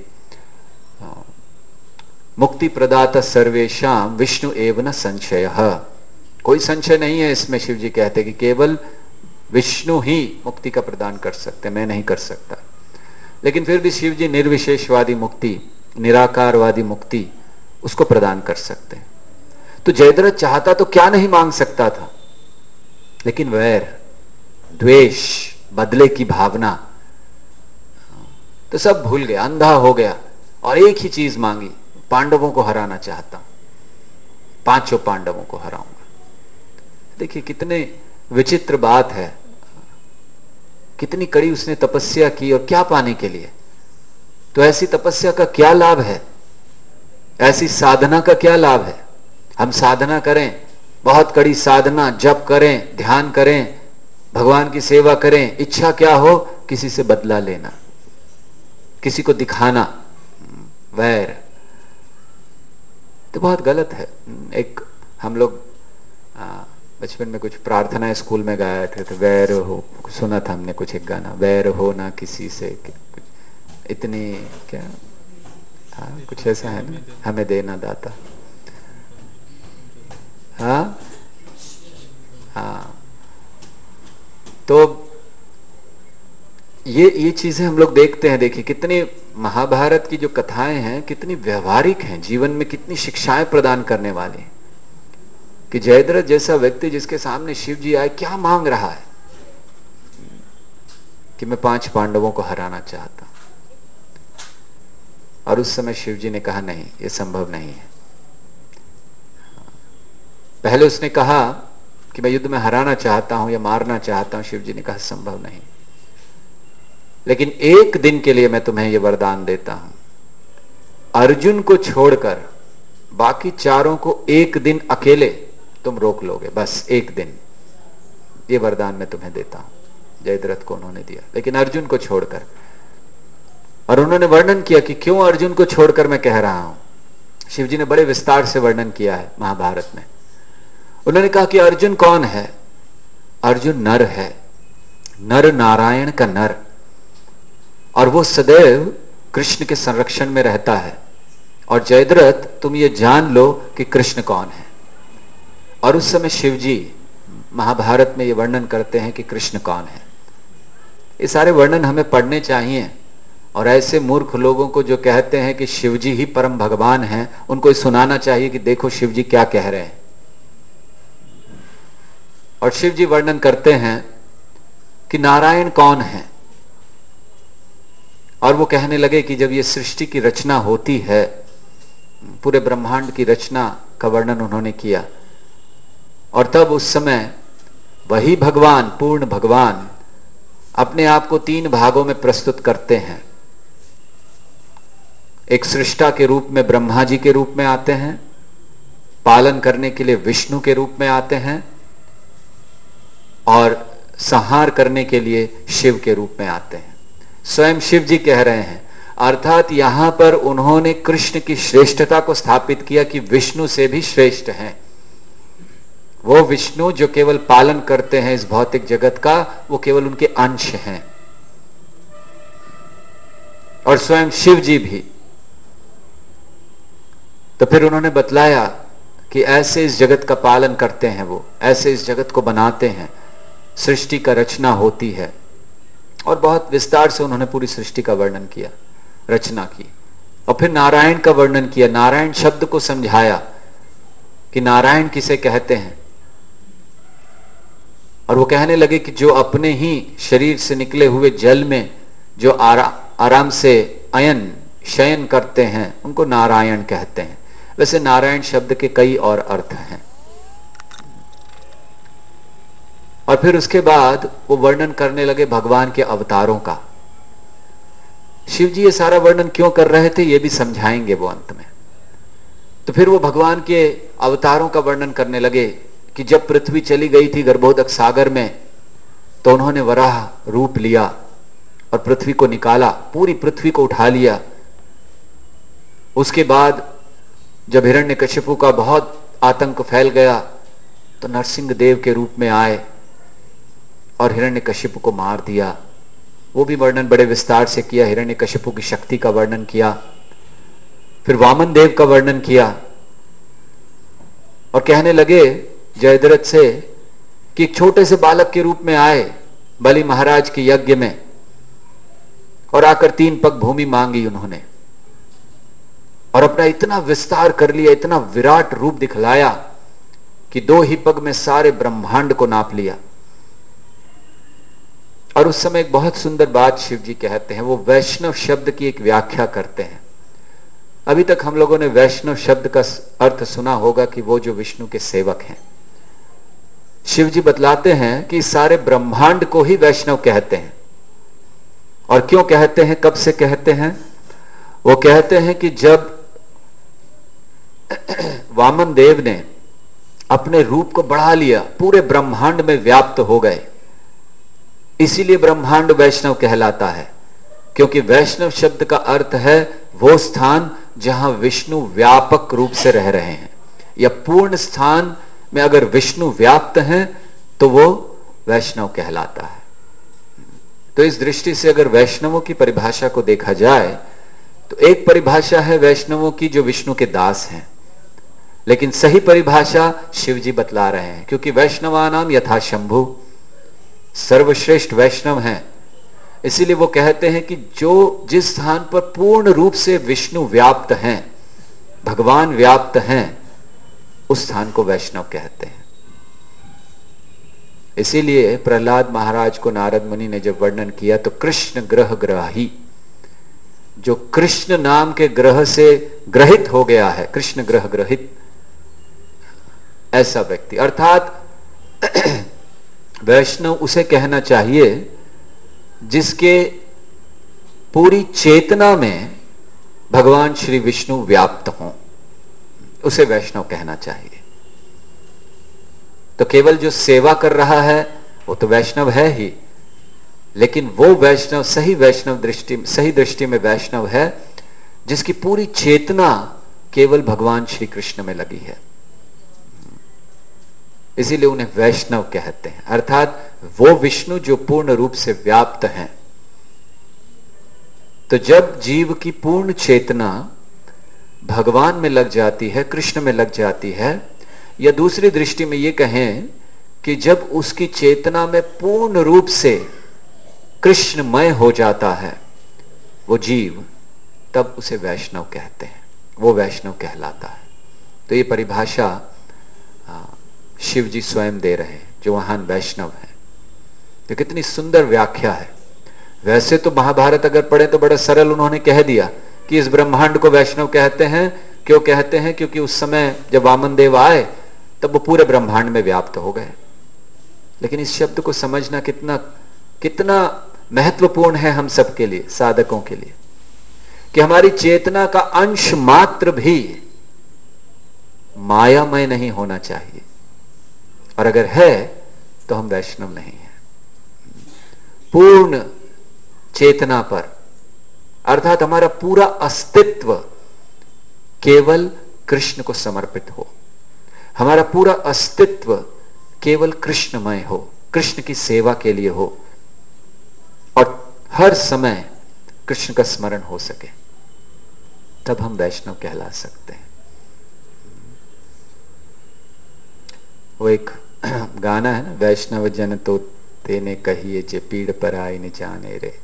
मुक्ति प्रदाता सर्वेशाम विष्णु एव न संशयः, कोई संशय नहीं है इसमें। शिवजी कहते कि केवल विष्णु ही मुक्ति का प्रदान कर सकते, मैं नहीं कर सकता। लेकिन फिर भी शिवजी निर्विशेषवादी मुक्ति, निराकारवादी मुक्ति उसको प्रदान कर सकते हैं। तो जयद्रथ चाहता तो क्या नहीं मांग सकता था, लेकिन वैर, द्वेष, बदले की भावना, तो सब भूल गया, अंधा हो गया, और एक ही चीज मांगी, पांडवों को हराना चाहता हूं, 5 पांडवों को हराऊंगा। देखिए कितने विचित्र बात है, कितनी कड़ी उसने तपस्या की, और क्या पाने के लिए? तो ऐसी तपस्या का क्या लाभ है, ऐसी साधना का क्या लाभ है? हम साधना करें, बहुत कड़ी साधना, जप करें, ध्यान करें, भगवान की सेवा करें, इच्छा क्या हो? किसी से बदला लेना, किसी को दिखाना, वैर। तो बहुत गलत है। एक हम लोग बचपन में कुछ प्रार्थनाएं स्कूल में गाए थे, तो वैर हो, सुना था हमने कुछ एक गाना, वैर हो ना किसी से, कुछ इतनी क्या, कुछ ऐसा है ना, हमें देना दाता। हाँ हाँ, तो ये चीजें हम लोग देखते हैं। देखिए कितनी महाभारत की जो कथाएं हैं कितनी व्यवहारिक हैं, जीवन में कितनी शिक्षाएं प्रदान करने वाली हैं। कि जयद्रथ जैसा व्यक्ति जिसके सामने शिव जी आए, क्या मांग रहा है कि मैं 5 पांडवों को हराना चाहता हूं, और उस समय शिव जी ने कहा नहीं, ये संभव नहीं है। पहले उसने कहा कि मैं युद्ध में हराना चाहता हूं या मारना चाहता हूं, शिव जी ने कहा संभव नहीं, लेकिन एक दिन के लिए मैं तुम्हें यह वरदान देता हूं, अर्जुन को छोड़कर बाकी चारों को एक दिन अकेले तुम रोक लोगे, बस एक दिन, ये वरदान मैं तुम्हें देता हूं। जयद्रथ को उन्होंने दिया, लेकिन अर्जुन को छोड़कर। और उन्होंने वर्णन किया कि क्यों अर्जुन को छोड़कर मैं कह रहा हूं। शिव जी ने बड़े विस्तार से वर्णन किया है महाभारत में। उन्होंने कहा कि अर्जुन कौन है? अर्जुन नर है, नर नारायण का नर, और वो सदैव कृष्ण के संरक्षण में रहता है। और जयद्रथ तुम ये जान लो कि कृष्ण कौन है। और उस समय शिव जी महाभारत में ये वर्णन करते हैं कि कृष्ण कौन है। ये सारे वर्णन हमें पढ़ने चाहिए, और ऐसे मूर्ख लोगों को जो कहते हैं कि शिव जी ही परम भगवान हैं, उनको सुनाना चाहिए कि देखो शिव जी क्या कह रहे हैं। और शिव जी वर्णन करते हैं कि नारायण कौन है। और वो कहने लगे कि जब ये सृष्टि की रचना होती है, पूरे ब्रह्मांड की रचना का वर्णन उन्होंने किया, और तब उस समय वही भगवान, पूर्ण भगवान, अपने आप को 3 भागों में प्रस्तुत करते हैं। एक सृष्टा के रूप में ब्रह्मा जी के रूप में आते हैं, पालन करने के लिए विष्णु के रूप में आते हैं, और संहार करने के लिए शिव के रूप में आते हैं। स्वयं शिव जी कह रहे हैं, अर्थात यहां पर उन्होंने कृष्ण की श्रेष्ठता को स्थापित किया कि विष्णु से भी श्रेष्ठ हैं। वो विष्णु जो केवल पालन करते हैं इस भौतिक जगत का, वो केवल उनके अंश हैं। और स्वयं शिव जी भी। तो फिर उन्होंने बतलाया कि ऐसे इस जगत का पालन करते हैं, वो ऐसे इस जगत को बनाते हैं, सृष्टि का रचना होती है। और बहुत विस्तार से उन्होंने पूरी सृष्टि का वर्णन किया, रचना की। और फिर नारायण का वर्णन किया, नारायण शब्द को समझाया कि नारायण किसे कहते हैं। और वो कहने लगे कि जो अपने ही शरीर से निकले हुए जल में जो आराम से अयन शयन करते हैं, उनको नारायण कहते हैं। वैसे नारायण शब्द के कई और अर्थ हैं। और फिर उसके बाद वो वर्णन करने लगे भगवान के अवतारों का। शिव जी ये सारा वर्णन क्यों कर रहे थे, ये भी समझाएंगे वो अंत में। तो फिर वो भगवान के अवतारों का वर्णन करने लगे कि जब पृथ्वी चली गई थी गर्भोदक सागर में, तो उन्होंने वराह रूप लिया और पृथ्वी को निकाला, पूरी पृथ्वी को उठा लिया। उसके बाद जब हिरण्यकशिपु का बहुत आतंक फैल गया, तो नरसिंह देव के रूप में आए और हिरण्यकशिपु को मार दिया। वो भी वर्णन बड़े विस्तार से किया, हिरण्यकशिपु की शक्ति का वर्णन किया। फिर वामन देव का वर्णन किया और कहने लगे जयद्रथ से कि एक छोटे से बालक के रूप में आए बलि महाराज के यज्ञ में, और आकर 3 पग भूमि मांगी उन्होंने, और अपना इतना विस्तार कर लिया, इतना विराट रूप दिखलाया कि 2 ही पग में सारे ब्रह्मांड को नाप लिया। और उस समय एक बहुत सुंदर बात शिव जी कहते हैं, वो वैष्णव शब्द की एक व्याख्या करते हैं। अभी तक हम लोगों ने वैष्णव शब्द का अर्थ सुना होगा कि वो जो विष्णु के सेवक हैं। शिव जी बतलाते हैं कि सारे ब्रह्मांड को ही वैष्णव कहते हैं। और क्यों कहते हैं, कब से कहते हैं? वो कहते हैं कि जब वामन देव ने अपने रूप को बढ़ा लिया, पूरे ब्रह्मांड में व्याप्त हो गए, इसीलिए ब्रह्मांड वैष्णव कहलाता है। क्योंकि वैष्णव शब्द का अर्थ है वो स्थान जहां विष्णु व्यापक रूप से रह रहे हैं, या पूर्ण स्थान में अगर विष्णु व्याप्त हैं तो वो वैष्णव कहलाता है। तो इस दृष्टि से अगर वैष्णवों की परिभाषा को देखा जाए तो एक परिभाषा है वैष्णवों की जो विष्णु के दास हैं, लेकिन सही परिभाषा शिव जी बतला रहे हैं, क्योंकि वैष्णवानाम यथा शंभु, सर्वश्रेष्ठ वैष्णव हैं। इसीलिए वो कहते हैं कि जो जिस स्थान पर पूर्ण रूप से विष्णु व्याप्त हैं, भगवान व्याप्त हैं, उस स्थान को वैष्णव कहते हैं। इसीलिए प्रहलाद महाराज को नारद मुनि ने जब वर्णन किया तो कृष्ण ग्रह ग्राही, जो कृष्ण नाम के ग्रह से ग्रहित हो गया है, कृष्ण ग्रह ग्रहित, ऐसा व्यक्ति, अर्थात वैष्णव उसे कहना चाहिए जिसके पूरी चेतना में भगवान श्री विष्णु व्याप्त हों, उसे वैष्णव कहना चाहिए। तो केवल जो सेवा कर रहा है वो तो वैष्णव है ही, लेकिन वो वैष्णव सही दृष्टि में वैष्णव है जिसकी पूरी चेतना केवल भगवान श्री कृष्ण में लगी है। इसीलिए उन्हें वैष्णव कहते हैं, अर्थात वो विष्णु जो पूर्ण रूप से व्याप्त हैं। तो जब जीव की पूर्ण चेतना भगवान में लग जाती है, कृष्ण में लग जाती है, या दूसरी दृष्टि में ये कहें कि जब उसकी चेतना में पूर्ण रूप से कृष्णमय हो जाता है वो जीव, तब उसे वैष्णव कहते हैं, वो वैष्णव कहलाता है। तो ये परिभाषा शिव जी स्वयं दे रहे हैं, जो महान वैष्णव है। तो कितनी सुंदर व्याख्या है। वैसे तो महाभारत अगर पढ़े तो बड़ा सरल उन्होंने कह दिया कि इस ब्रह्मांड को वैष्णव कहते हैं। क्यों कहते हैं? क्योंकि उस समय जब वामन देव आए तब वो पूरे ब्रह्मांड में व्याप्त हो गए। लेकिन इस शब्द को समझना कितना महत्वपूर्ण है हम सबके लिए, साधकों के लिए, कि हमारी चेतना का अंश मात्र भी मायामय नहीं होना चाहिए, और अगर है तो हम वैष्णव नहीं हैं। पूर्ण चेतना पर, अर्थात हमारा पूरा अस्तित्व केवल कृष्ण को समर्पित हो, हमारा पूरा अस्तित्व केवल कृष्णमय हो, कृष्ण की सेवा के लिए हो, और हर समय कृष्ण का स्मरण हो सके, तब हम वैष्णव कहला सकते हैं। वो एक गाना है ना, वैष्णव जन तो तेने कहिए जे पीड़ पर आई न जाने रे।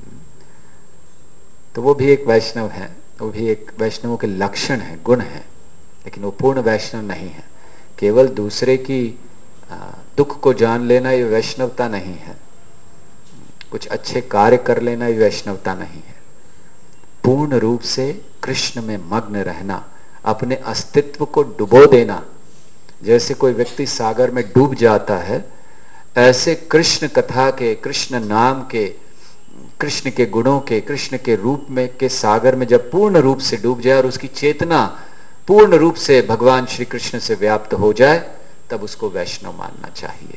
तो वो भी एक वैष्णव है, वो भी एक वैष्णवों के लक्षण है, गुण है, लेकिन वो पूर्ण वैष्णव नहीं है। केवल दूसरे की दुख को जान लेना ये वैष्णवता नहीं है, कुछ अच्छे कार्य कर लेना ये वैष्णवता नहीं है। पूर्ण रूप से कृष्ण में मग्न रहना, अपने अस्तित्व को डुबो देना। जैसे कोई व्यक्ति सागर में डूब जाता है, ऐसे कृष्ण कथा के, कृष्ण नाम के, कृष्ण के गुणों के, कृष्ण के रूप में के सागर में जब पूर्ण रूप से डूब जाए और उसकी चेतना पूर्ण रूप से भगवान श्री कृष्ण से व्याप्त हो जाए, तब उसको वैष्णव मानना चाहिए।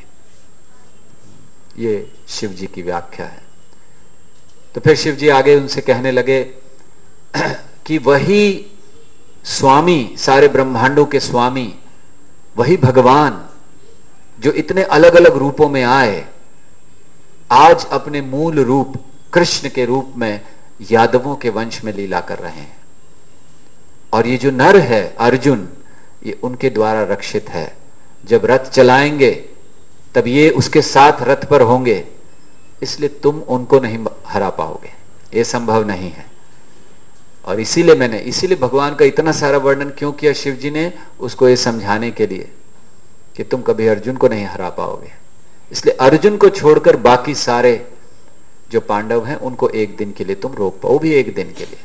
ये शिव जी की व्याख्या है। तो फिर शिव जी आगे उनसे कहने लगे कि वही स्वामी, सारे ब्रह्मांडों के स्वामी, वही भगवान जो इतने अलग अलग रूपों में आए, आज अपने मूल रूप कृष्ण के रूप में यादवों के वंश में लीला कर रहे हैं। और ये जो नर है अर्जुन, ये उनके द्वारा रक्षित है। जब रथ चलाएंगे तब ये उसके साथ रथ पर होंगे, इसलिए तुम उनको नहीं हरा पाओगे, ये संभव नहीं है। और इसीलिए भगवान का इतना सारा वर्णन क्यों किया शिव जी ने, उसको ये समझाने के लिए कि तुम कभी अर्जुन को नहीं हरा पाओगे। इसलिए अर्जुन को छोड़कर बाकी सारे जो पांडव हैं उनको एक दिन के लिए तुम रोक पाओ, भी एक दिन के लिए।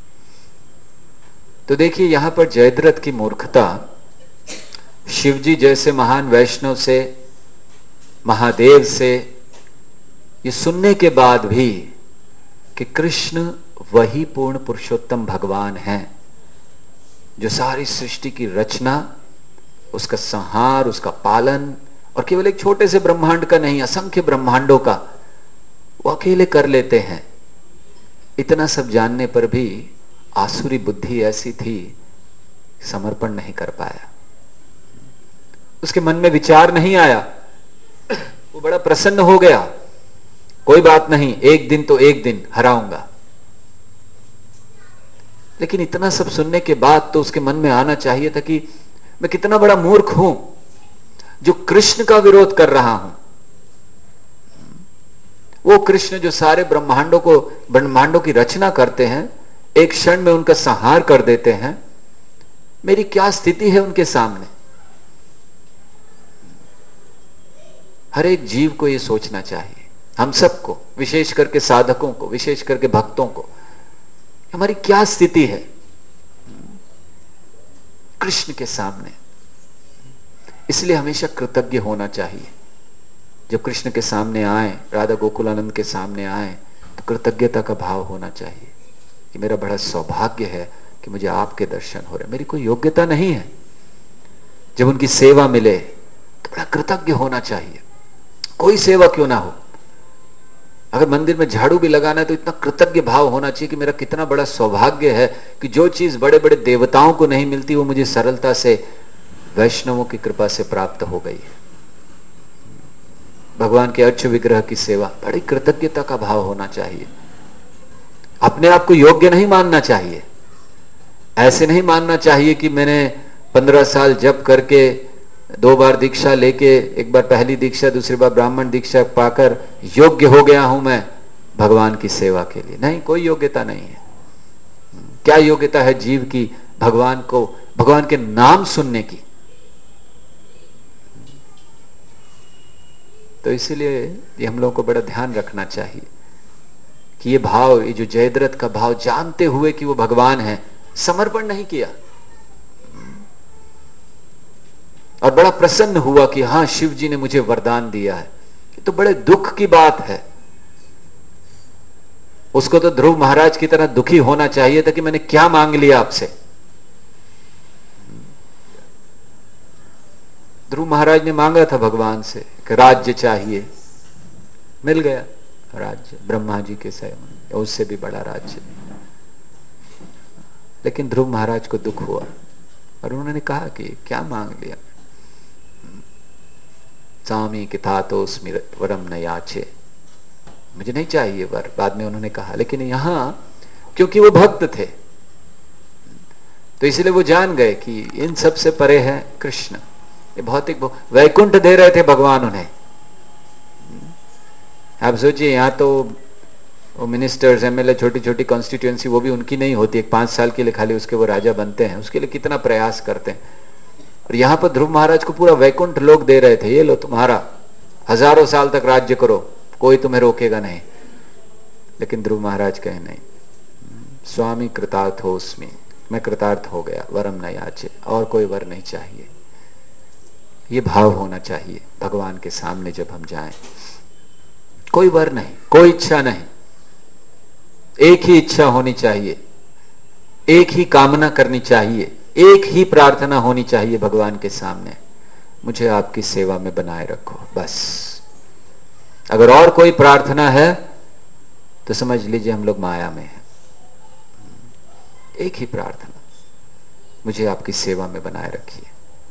तो देखिए यहां पर जयद्रथ की मूर्खता शिव जी जैसे महान वैष्णव से, महादेव से ये सुनने के बाद भी कि कृष्ण वही पूर्ण पुरुषोत्तम भगवान हैं जो सारी सृष्टि की रचना, उसका संहार, उसका पालन, और केवल एक छोटे से ब्रह्मांड का नहीं, असंख्य ब्रह्मांडों का वो अकेले कर लेते हैं। इतना सब जानने पर भी आसुरी बुद्धि ऐसी थी, समर्पण नहीं कर पाया, उसके मन में विचार नहीं आया। वो बड़ा प्रसन्न हो गया, कोई बात नहीं, एक दिन तो एक दिन हराऊंगा। लेकिन इतना सब सुनने के बाद तो उसके मन में आना चाहिए था कि मैं कितना बड़ा मूर्ख हूं जो कृष्ण का विरोध कर रहा हूं। वो कृष्ण जो सारे ब्रह्मांडों की रचना करते हैं, एक क्षण में उनका संहार कर देते हैं, मेरी क्या स्थिति है उनके सामने। हर एक जीव को यह सोचना चाहिए, हम सबको, विशेष करके साधकों को, विशेष करके भक्तों को, हमारी क्या स्थिति है कृष्ण के सामने। इसलिए हमेशा कृतज्ञ होना चाहिए। जब कृष्ण के सामने आए, राधा गोकुलानंद के सामने आए, तो कृतज्ञता का भाव होना चाहिए कि मेरा बड़ा सौभाग्य है कि मुझे आपके दर्शन हो रहे, मेरी कोई योग्यता नहीं है। जब उनकी सेवा मिले तो बड़ा कृतज्ञ होना चाहिए, कोई सेवा क्यों ना हो। अगर मंदिर में झाड़ू भी लगाना है तो इतना कृतज्ञ भाव होना चाहिए कि मेरा कितना बड़ा सौभाग्य है कि जो चीज बड़े बड़े देवताओं को नहीं मिलती वो मुझे सरलता से वैष्णवों की कृपा से प्राप्त हो गई है। भगवान के अर्च विग्रह की सेवा, बड़ी कृतज्ञता का भाव होना चाहिए। अपने आप को योग्य नहीं मानना चाहिए। ऐसे नहीं मानना चाहिए कि मैंने 15 साल जप करके 2 बार दीक्षा लेके, एक बार पहली दीक्षा, दूसरी बार ब्राह्मण दीक्षा पाकर योग्य हो गया हूं मैं भगवान की सेवा के लिए। नहीं, कोई योग्यता नहीं है। क्या योग्यता है जीव की भगवान के नाम सुनने की। तो इसीलिए ये हम लोगों को बड़ा ध्यान रखना चाहिए कि ये भाव, ये जो जयद्रथ का भाव, जानते हुए कि वो भगवान है, समर्पण नहीं किया और बड़ा प्रसन्न हुआ कि हां, शिव जी ने मुझे वरदान दिया है। ये तो बड़े दुख की बात है। उसको तो ध्रुव महाराज की तरह दुखी होना चाहिए था कि मैंने क्या मांग लिया आपसे। ध्रुव महाराज ने मांगा था भगवान से कि राज्य चाहिए, मिल गया राज्य, ब्रह्मा जी के समान, उससे भी बड़ा राज्य। लेकिन ध्रुव महाराज को दुख हुआ और उन्होंने कहा कि क्या मांग लिया। स्वामी कितातोस्मि वरम न याचे, मुझे नहीं चाहिए वर, बाद में उन्होंने कहा। लेकिन यहां क्योंकि वो भक्त थे तो इसलिए वो जान गए कि इन सब से परे है कृष्ण। ये भौतिक वैकुंठ दे रहे थे भगवान उन्हें। आप सोचिए, यहां तो वो मिनिस्टर्स, एमएलए, छोटी छोटी कॉन्स्टिट्यूएंसी, वो भी उनकी नहीं होती, एक 5 साल के लिए खाली उसके वो राजा बनते हैं, उसके लिए कितना प्रयास करते हैं। और यहां पर ध्रुव महाराज को पूरा वैकुंठ लोग दे रहे थे, ये लो तुम्हारा, हजारों साल तक राज्य करो, कोई तुम्हें रोकेगा नहीं। लेकिन ध्रुव महाराज कहे नहीं, स्वामी कृतार्थोस्मि, मैं कृतार्थ हो गया, वरम न याचे, और कोई वर नहीं चाहिए। ये भाव होना चाहिए भगवान के सामने जब हम जाएं। कोई वर नहीं, कोई इच्छा नहीं, एक ही इच्छा होनी चाहिए, एक ही कामना करनी चाहिए, एक ही प्रार्थना होनी चाहिए भगवान के सामने, मुझे आपकी सेवा में बनाए रखो, बस। अगर और कोई प्रार्थना है तो समझ लीजिए हम लोग माया में हैं। एक ही प्रार्थना, मुझे आपकी सेवा में बनाए रखिए।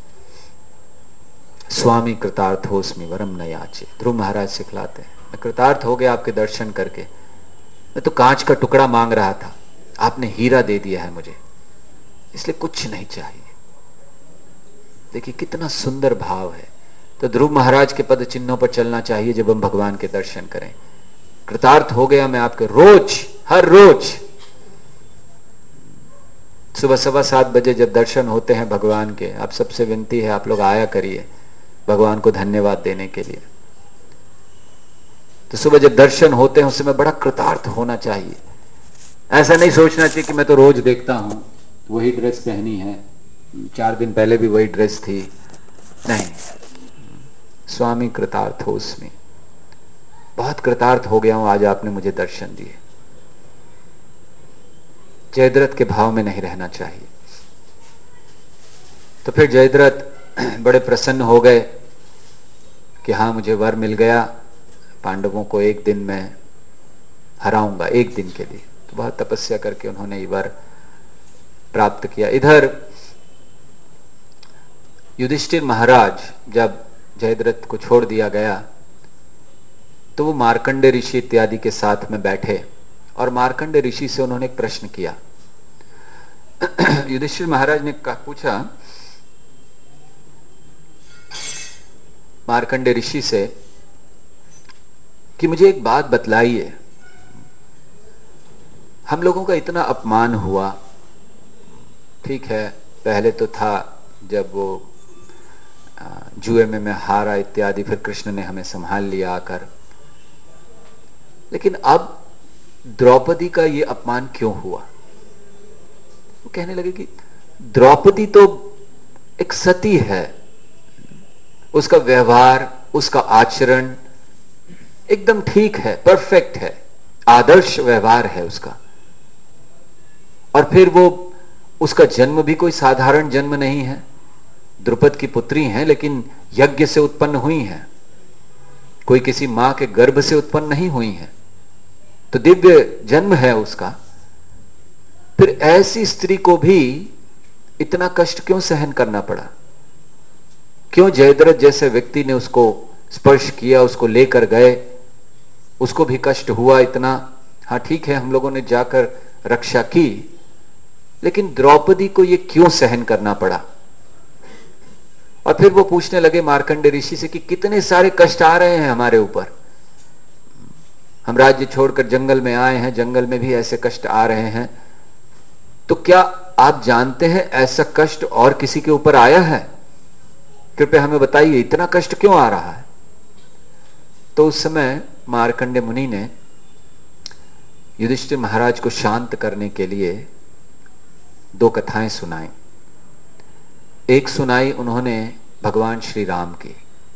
स्वामी कृतार्थोस्मि वरम न याचे, ध्रुव महाराज सिखलाते हैं, मैं कृतार्थ हो गया आपके दर्शन करके। मैं तो कांच का टुकड़ा मांग रहा था, आपने हीरा दे दिया है मुझे, इसलिए कुछ नहीं चाहिए। देखिए कितना सुंदर भाव है। तो ध्रुव महाराज के पद चिन्हों पर चलना चाहिए जब हम भगवान के दर्शन करें। कृतार्थ हो गया मैं आपके, रोज, हर रोज सुबह 7:15 बजे जब दर्शन होते हैं भगवान के, आप सबसे विनती है आप लोग आया करिए भगवान को धन्यवाद देने के लिए। तो सुबह जब दर्शन होते हैं उस समय बड़ा कृतार्थ होना चाहिए। ऐसा नहीं सोचना चाहिए कि मैं तो रोज देखता हूं, वही ड्रेस पहनी है, 4 दिन पहले भी वही ड्रेस थी। नहीं, स्वामी कृतार्थोस्मि, बहुत कृतार्थ हो गया हूं, आज आपने मुझे दर्शन दिए। जयद्रथ के भाव में नहीं रहना चाहिए। तो फिर जयद्रथ बड़े प्रसन्न हो गए कि हाँ, मुझे वर मिल गया, पांडवों को एक दिन में हराऊंगा, एक दिन के लिए। तो बहुत तपस्या करके उन्होंने ये वर प्राप्त किया। इधर युधिष्ठिर महाराज जब जयद्रथ को छोड़ दिया गया तो वो मार्कंडे ऋषि इत्यादि के साथ में बैठे और मार्कंडे ऋषि से उन्होंने एक प्रश्न किया। युधिष्ठिर महाराज ने पूछा मार्कंडे ऋषि से कि मुझे एक बात बतलाइए, हम लोगों का इतना अपमान हुआ, ठीक है, पहले तो था जब वो जुए में मैं हारा इत्यादि, फिर कृष्ण ने हमें संभाल लिया आकर, लेकिन अब द्रौपदी का ये अपमान क्यों हुआ? वो कहने लगे कि द्रौपदी तो एक सती है, उसका व्यवहार, उसका आचरण एकदम ठीक है, परफेक्ट है, आदर्श व्यवहार है उसका, और फिर वो उसका जन्म भी कोई साधारण जन्म नहीं है, द्रुपद की पुत्री हैं लेकिन यज्ञ से उत्पन्न हुई हैं, कोई किसी मां के गर्भ से उत्पन्न नहीं हुई हैं, तो दिव्य जन्म है उसका। फिर ऐसी स्त्री को भी इतना कष्ट क्यों सहन करना पड़ा? क्यों जयद्रथ जैसे व्यक्ति ने उसको स्पर्श किया, उसको लेकर गए, उसको भी कष्ट हुआ इतना? हाँ ठीक है, हम लोगों ने जाकर रक्षा की, लेकिन द्रौपदी को यह क्यों सहन करना पड़ा? और फिर वो पूछने लगे मार्कंडे ऋषि से कि कितने सारे कष्ट आ रहे हैं हमारे ऊपर, हम राज्य छोड़कर जंगल में आए हैं, जंगल में भी ऐसे कष्ट आ रहे हैं, तो क्या आप जानते हैं ऐसा कष्ट और किसी के ऊपर आया है? कृपया हमें बताइए, इतना कष्ट क्यों आ रहा है? तो उस समय मार्कंडे मुनि ने युधिष्ठिर महाराज को शांत करने के लिए दो कथाएं सुनाई। एक सुनाई उन्होंने भगवान श्री राम की।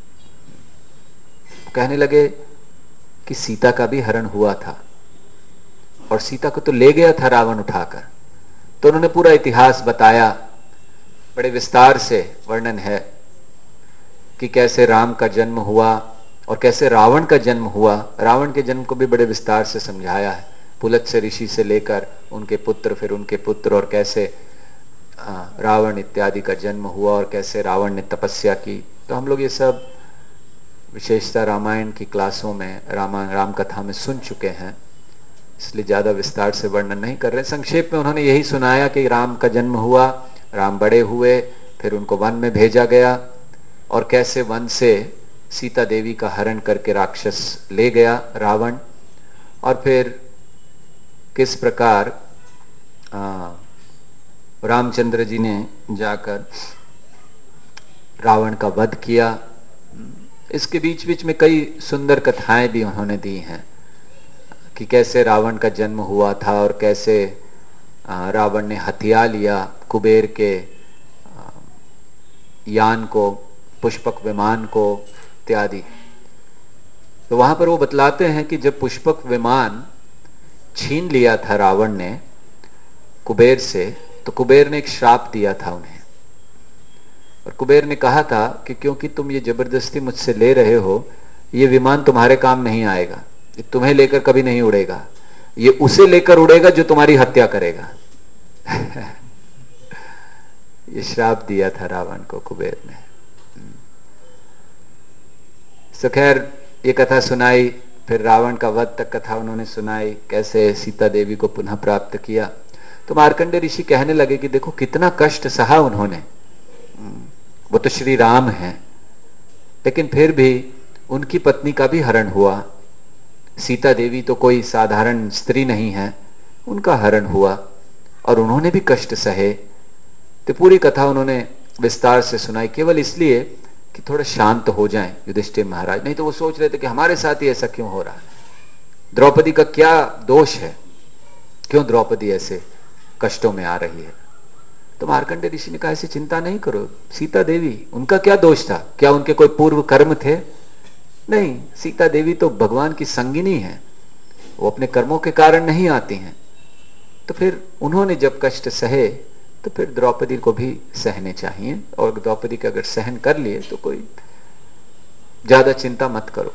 कहने लगे कि सीता का भी हरण हुआ था और सीता को तो ले गया था रावण उठाकर। तो उन्होंने पूरा इतिहास बताया, बड़े विस्तार से वर्णन है कि कैसे राम का जन्म हुआ और कैसे रावण का जन्म हुआ। रावण के जन्म को भी बड़े विस्तार से समझाया है, पुलत्स्य ऋषि से लेकर उनके पुत्र, फिर उनके पुत्र, और कैसे रावण इत्यादि का जन्म हुआ और कैसे रावण ने तपस्या की। तो हम लोग ये सब विशेषता रामायण की क्लासों में, राम कथा में सुन चुके हैं, इसलिए ज्यादा विस्तार से वर्णन नहीं कर रहे। संक्षेप में उन्होंने यही सुनाया कि राम का जन्म हुआ, राम बड़े हुए, फिर उनको वन में भेजा गया और कैसे वन से सीता देवी का हरण करके राक्षस ले गया रावण, और फिर किस प्रकार रामचंद्र जी ने जाकर रावण का वध किया। इसके बीच बीच में कई सुंदर कथाएं भी उन्होंने दी हैं कि कैसे रावण का जन्म हुआ था और कैसे रावण ने हथिया लिया कुबेर के यान को, पुष्पक विमान को इत्यादि। तो वहां पर वो बतलाते हैं कि जब पुष्पक विमान छीन लिया था रावण ने कुबेर से, तो कुबेर ने एक श्राप दिया था उन्हें, और कुबेर ने कहा था कि क्योंकि तुम ये जबरदस्ती मुझसे ले रहे हो, ये विमान तुम्हारे काम नहीं आएगा, ये तुम्हें लेकर कभी नहीं उड़ेगा, ये उसे लेकर उड़ेगा जो तुम्हारी हत्या करेगा। ये श्राप दिया था रावण को कुबेर ने। तो खैर ये कथा सुनाई, फिर रावण का वध तक कथा उन्होंने सुनाई, कैसे सीता देवी को पुनः प्राप्त किया। तो मार्कंडे ऋषि कहने लगे कि देखो कितना कष्ट सहा उन्होंने, वो तो श्री राम हैं, लेकिन फिर भी उनकी पत्नी का भी हरण हुआ। सीता देवी तो कोई साधारण स्त्री नहीं है, उनका हरण हुआ और उन्होंने भी कष्ट सहे। तो पूरी कथा उन्होंने विस्तार से सुनाई, केवल इसलिए कि थोड़ा शांत हो जाएं युधिष्ठिर महाराज, नहीं तो वो सोच रहे थे कि हमारे साथ ही ऐसा क्यों हो रहा है, द्रौपदी का क्या दोष है, क्यों द्रौपदी ऐसे कष्टों में आ रही है। तो मार्कंडे ऋषि ने कहा ऐसी चिंता नहीं करो, सीता देवी, उनका क्या दोष था, क्या उनके कोई पूर्व कर्म थे? नहीं, सीता देवी तो भगवान की संगिनी है, वो अपने कर्मों के कारण नहीं आती हैं। तो फिर उन्होंने जब कष्ट सहे तो फिर द्रौपदी को भी सहने चाहिए, और द्रौपदी के अगर सहन कर लिए तो कोई ज्यादा चिंता मत करो।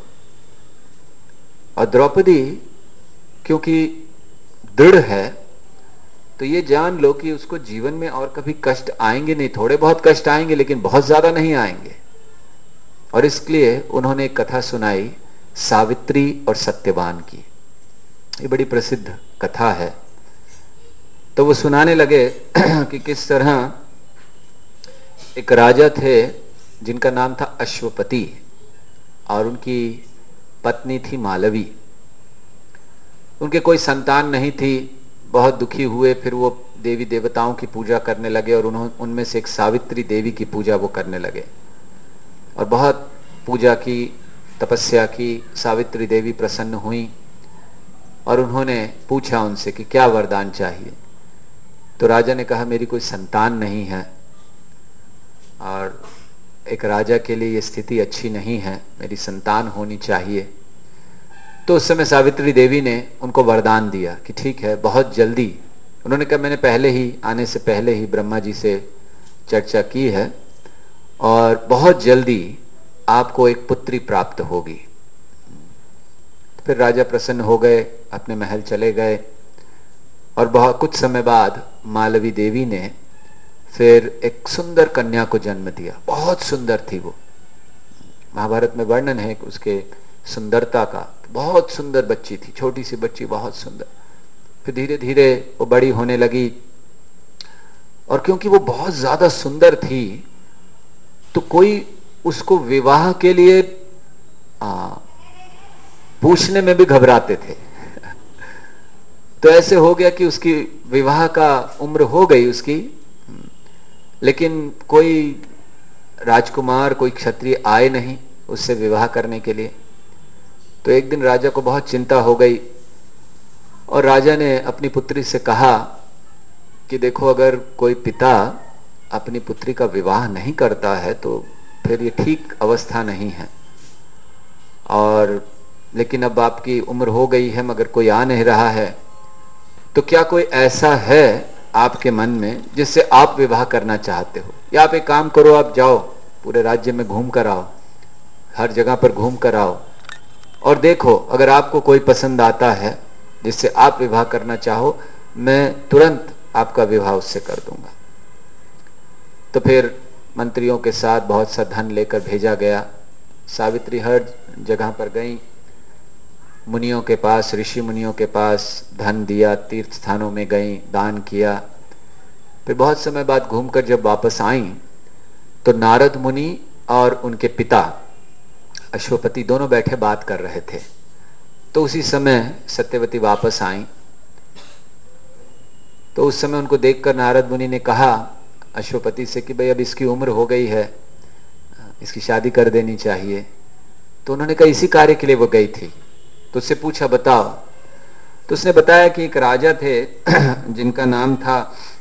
और द्रौपदी क्योंकि दृढ़ है, तो ये जान लो कि उसको जीवन में और कभी कष्ट आएंगे नहीं, थोड़े बहुत कष्ट आएंगे लेकिन बहुत ज्यादा नहीं आएंगे। और इसलिए उन्होंने एक कथा सुनाई सावित्री और सत्यवान की। ये बड़ी प्रसिद्ध कथा है। तो वो सुनाने लगे कि किस तरह एक राजा थे जिनका नाम था अश्वपति और उनकी पत्नी थी मालवी। उनके कोई संतान नहीं थी, बहुत दुखी हुए। फिर वो देवी देवताओं की पूजा करने लगे और उनमें से एक सावित्री देवी की पूजा वो करने लगे और बहुत पूजा की, तपस्या की। सावित्री देवी प्रसन्न हुई और उन्होंने पूछा उनसे कि क्या वरदान चाहिए। तो राजा ने कहा मेरी कोई संतान नहीं है और एक राजा के लिए ये स्थिति अच्छी नहीं है, मेरी संतान होनी चाहिए। तो उस समय सावित्री देवी ने उनको वरदान दिया कि ठीक है, बहुत जल्दी। उन्होंने कहा मैंने पहले ही, आने से पहले ही ब्रह्मा जी से चर्चा की है और बहुत जल्दी आपको एक पुत्री प्राप्त होगी। फिर राजा प्रसन्न हो गए, अपने महल चले गए और बहुत कुछ समय बाद मालवी देवी ने फिर एक सुंदर कन्या को जन्म दिया। बहुत सुंदर थी वो, महाभारत में वर्णन है उसके सुंदरता का। बहुत सुंदर बच्ची थी, छोटी सी बच्ची, बहुत सुंदर। फिर धीरे धीरे वो बड़ी होने लगी और क्योंकि वो बहुत ज्यादा सुंदर थी तो कोई उसको विवाह के लिए पूछने में भी घबराते थे। तो ऐसे हो गया कि उसकी विवाह का उम्र हो गई उसकी, लेकिन कोई राजकुमार, कोई क्षत्रिय आए नहीं उससे विवाह करने के लिए। तो एक दिन राजा को बहुत चिंता हो गई और राजा ने अपनी पुत्री से कहा कि देखो, अगर कोई पिता अपनी पुत्री का विवाह नहीं करता है तो फिर ये ठीक अवस्था नहीं है। और लेकिन अब आपकी उम्र हो गई है मगर कोई आ नहीं रहा है, तो क्या कोई ऐसा है आपके मन में जिससे आप विवाह करना चाहते हो? या आप एक काम करो, आप जाओ पूरे राज्य में घूम कर आओ, हर जगह पर घूम कर आओ और देखो, अगर आपको कोई पसंद आता है जिससे आप विवाह करना चाहो, मैं तुरंत आपका विवाह उससे कर दूंगा। तो फिर मंत्रियों के साथ बहुत सा धन लेकर भेजा गया। सावित्री हर जगह पर गई, मुनियों के पास, ऋषि मुनियों के पास धन दिया, तीर्थ स्थानों में गई, दान किया। फिर बहुत समय बाद घूमकर जब वापस आई तो नारद मुनि और उनके पिता अश्वपति दोनों बैठे बात कर रहे थे। तो उसी समय सत्यवती वापस आई। तो उस समय उनको देखकर नारद मुनि ने कहा अश्वपति से कि भाई अब इसकी उम्र हो गई है, इसकी शादी कर देनी चाहिए। तो उन्होंने कहा इसी कार्य के लिए वो गई थी। तो उससे पूछा बताओ। तो उसने बताया कि एक राजा थे जिनका नाम था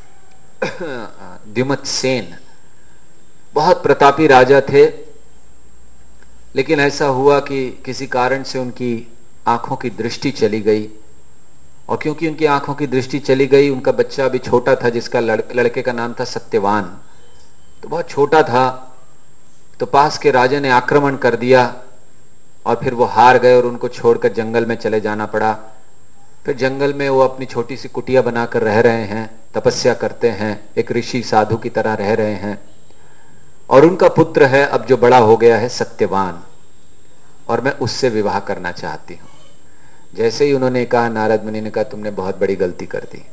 द्युमत्सेन। बहुत प्रतापी राजा थे, लेकिन ऐसा हुआ कि किसी कारण से उनकी आंखों की दृष्टि चली गई और क्योंकि उनकी आंखों की दृष्टि चली गई, उनका बच्चा अभी छोटा था जिसका लड़के का नाम था सत्यवान। तो बहुत छोटा था, तो पास के राजा ने आक्रमण कर दिया और फिर वो हार गए और उनको छोड़कर जंगल में चले जाना पड़ा। फिर जंगल में वो अपनी छोटी सी कुटिया बनाकर रह रहे हैं, तपस्या करते हैं, एक ऋषि साधु की तरह रह रहे हैं। और उनका पुत्र है अब जो बड़ा हो गया है सत्यवान, और मैं उससे विवाह करना चाहती हूं। जैसे ही उन्होंने कहा, नारद मुनि ने कहा तुमने बहुत बड़ी गलती कर दी।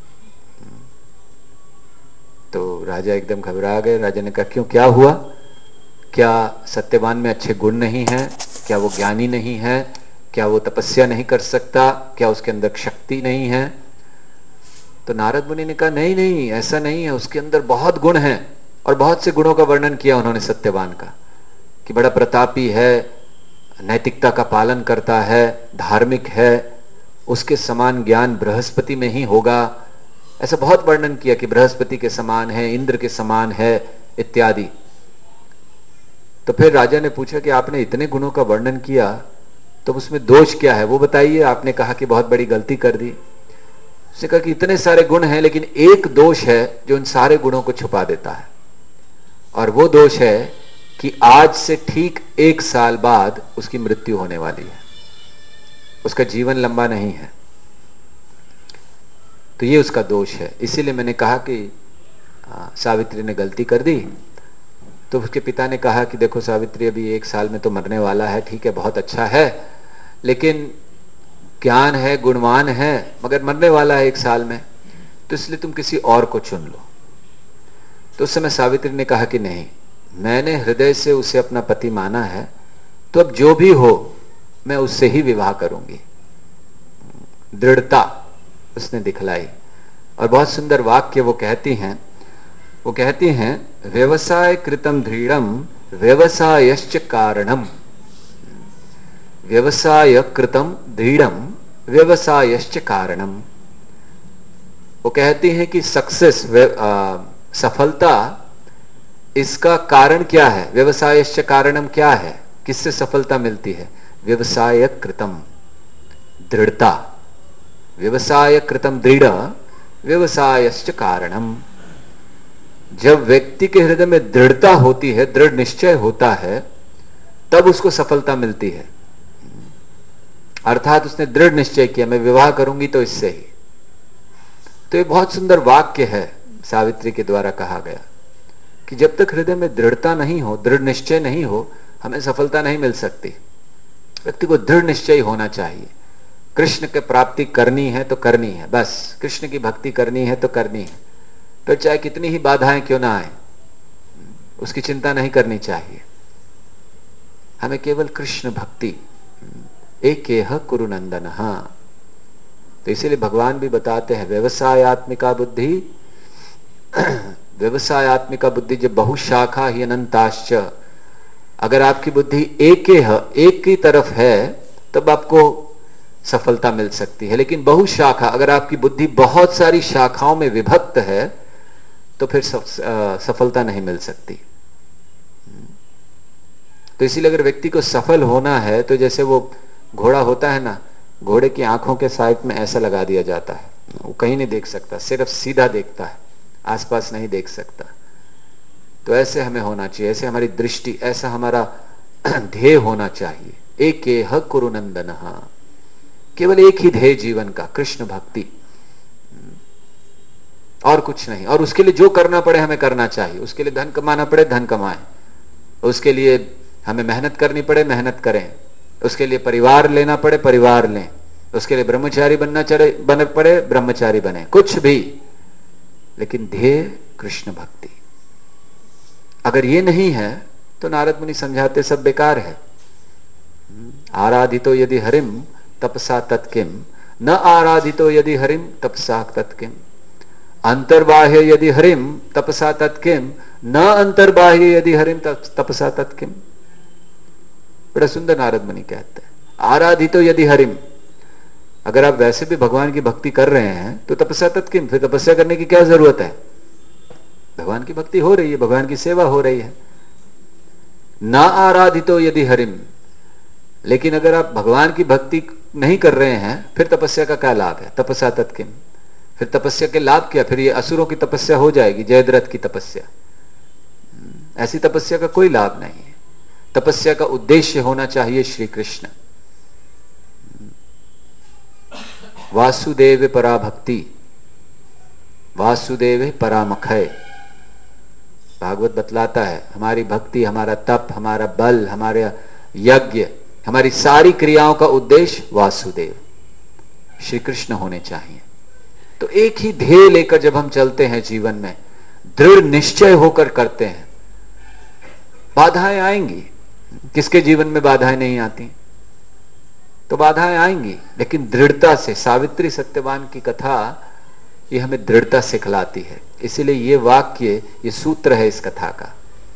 तो राजा एकदम घबरा गए। राजा ने कहा क्यों, क्या हुआ? क्या सत्यवान में अच्छे गुण नहीं है? क्या वो ज्ञानी नहीं है? क्या वो तपस्या नहीं कर सकता? क्या उसके अंदर शक्ति नहीं है? तो नारद मुनि ने कहा नहीं नहीं, ऐसा नहीं है, उसके अंदर बहुत गुण हैं। और बहुत से गुणों का वर्णन किया उन्होंने सत्यवान का, कि बड़ा प्रतापी है, नैतिकता का पालन करता है, धार्मिक है, उसके समान ज्ञान बृहस्पति में ही होगा। ऐसा बहुत वर्णन किया कि बृहस्पति के समान है, इंद्र के समान है इत्यादि। तो फिर राजा ने पूछा कि आपने इतने गुणों का वर्णन किया तो उसमें दोष क्या है, वो बताइए। आपने कहा कि बहुत बड़ी गलती कर दी। उसने कहा कि इतने सारे गुण हैं लेकिन एक दोष है जो इन सारे गुणों को छुपा देता है, और वो दोष है कि आज से ठीक 1 साल बाद उसकी मृत्यु होने वाली है, उसका जीवन लंबा नहीं है। तो ये उसका दोष है। इसीलिए मैंने कहा कि सावित्री ने गलती कर दी। तो उसके पिता ने कहा कि देखो सावित्री, अभी 1 साल में तो मरने वाला है, ठीक है, बहुत अच्छा है, लेकिन ज्ञान है, गुणवान है, मगर मरने वाला है 1 साल में, तो इसलिए तुम किसी और को चुन लो। तो उस समय सावित्री ने कहा कि नहीं, मैंने हृदय से उसे अपना पति माना है, तो अब जो भी हो मैं उससे ही विवाह करूंगी। दृढ़ता उसने दिखलाई। और बहुत सुंदर वाक्य वो कहती हैं, व्यवसाय कृतम दृढ़म व्यवसायश्च कारणम। व्यवसाय कृतम दृढ़म व्यवसायश्च कारणम। वो कहती हैं कि सक्सेस, सफलता, इसका कारण क्या है? व्यवसायश्च कारणम क्या है? किससे सफलता मिलती है? व्यवसाय कृतम, दृढ़ता। व्यवसाय कृतम दृढ़ व्यवसायश्च कारणम। जब व्यक्ति के हृदय में दृढ़ता होती है, दृढ़ निश्चय होता है, तब उसको सफलता मिलती है। अर्थात उसने दृढ़ निश्चय किया, मैं विवाह करूंगी तो इससे ही। तो ये बहुत सुंदर वाक्य है सावित्री के द्वारा कहा गया कि जब तक हृदय में दृढ़ता नहीं हो, दृढ़ निश्चय नहीं हो, हमें सफलता नहीं मिल सकती। व्यक्ति को दृढ़ निश्चय होना चाहिए। कृष्ण की प्राप्ति करनी है तो करनी है, बस कृष्ण की भक्ति करनी है तो करनी है, फिर चाहे कितनी ही बाधाएं क्यों ना आए, उसकी चिंता नहीं करनी चाहिए। हमें केवल कृष्ण भक्ति, एकेह कुरु नंदन। तो इसीलिए भगवान भी बताते हैं, व्यवसायत्मिका बुद्धि, व्यवसायत्मिका बुद्धि जब बहुशाखा ही अनंताश्च। अगर आपकी बुद्धि एक की तरफ है तब आपको सफलता मिल सकती है, लेकिन बहुशाखा, अगर आपकी बुद्धि बहुत सारी शाखाओं में विभक्त है तो फिर सफलता नहीं मिल सकती। तो इसीलिए अगर व्यक्ति को सफल होना है तो जैसे वो घोड़ा होता है ना, घोड़े की आंखों के साइड में ऐसा लगा दिया जाता है, वो कहीं नहीं देख सकता, सिर्फ सीधा देखता है, आसपास नहीं देख सकता। तो ऐसे हमें होना चाहिए, ऐसे हमारी दृष्टि, ऐसा हमारा ध्येय होना चाहिए। एकेह कुरु नंदन, केवल एक ही ध्येय जीवन का, कृष्ण भक्ति, और कुछ नहीं। और उसके लिए जो करना पड़े हमें करना चाहिए। उसके लिए धन कमाना पड़े धन कमाएं, उसके लिए हमें मेहनत करनी पड़े मेहनत करें, उसके लिए परिवार लेना पड़े परिवार लें, उसके लिए ब्रह्मचारी बनना पड़े ब्रह्मचारी बने, कुछ भी, लेकिन ध्येय कृष्ण भक्ति। अगर ये नहीं है तो नारद मुनि समझाते सब बेकार है। आराधितो यदि हरिम तपसा तत्किम, न आराधितो यदि हरिम तपसा तत्किम। अंतर्बाह्य यदि हरिम तपसा तत्किम, न अंतर्बाह्य यदि हरिम तपसा तत्किम। बड़ा सुंदर नारद मुनि कहते हैं, आराधितो यदि हरिम, अगर आप वैसे भी भगवान की भक्ति कर रहे हैं तो तपस्या तत्किम, फिर तपस्या करने की क्या जरूरत है? भगवान की भक्ति हो रही है, भगवान की सेवा हो रही है। ना आराधितो यदि हरिम, लेकिन अगर आप भगवान की भक्ति नहीं कर रहे हैं फिर तपस्या का क्या लाभ है? तपस्या तत्किम, फिर तपस्या के लाभ क्या? फिर ये असुरों की तपस्या हो जाएगी, जयद्रथ की तपस्या। ऐसी तपस्या का कोई लाभ नहीं है। तपस्या का उद्देश्य होना चाहिए श्री कृष्ण। वासुदेव परा भक्ति, वासुदेव परामखय। भागवत बतलाता है हमारी भक्ति, हमारा तप, हमारा बल, हमारे यज्ञ, हमारी सारी क्रियाओं का उद्देश्य वासुदेव श्री कृष्ण होने चाहिए। तो एक ही ध्येय लेकर जब हम चलते हैं जीवन में, दृढ़ निश्चय होकर करते हैं, बाधाएं आएंगी। किसके जीवन में बाधाएं नहीं आती? तो बाधाएं आएंगी, लेकिन दृढ़ता से। सावित्री सत्यवान की कथा ये हमें दृढ़ता सिखलाती है। इसीलिए ये वाक्य, ये सूत्र है इस कथा का,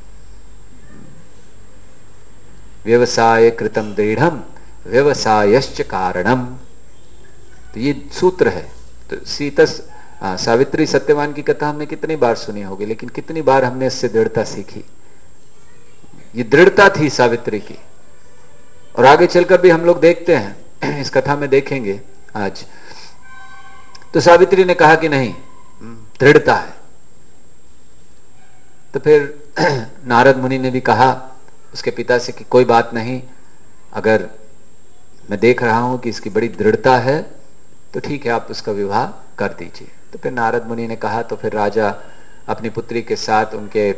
व्यवसाय कृतम दृढ़म व्यवसायश्च कारणम। तो ये सूत्र है। तो सावित्री सत्यवान की कथा हमने कितनी बार सुनी होगी, लेकिन कितनी बार हमने इससे दृढ़ता सीखी। ये दृढ़ता थी सावित्री की। और आगे चलकर भी हम लोग देखते हैं, इस कथा में देखेंगे आज। तो सावित्री ने कहा कि नहीं, दृढ़ता है। तो फिर नारद मुनि ने भी कहा उसके पिता से कि कोई बात नहीं, अगर मैं देख रहा हूं कि इसकी बड़ी दृढ़ता है तो ठीक है, आप उसका विवाह कर दीजिए। तो फिर नारद मुनि ने कहा, तो फिर राजा अपनी पुत्री के साथ उनके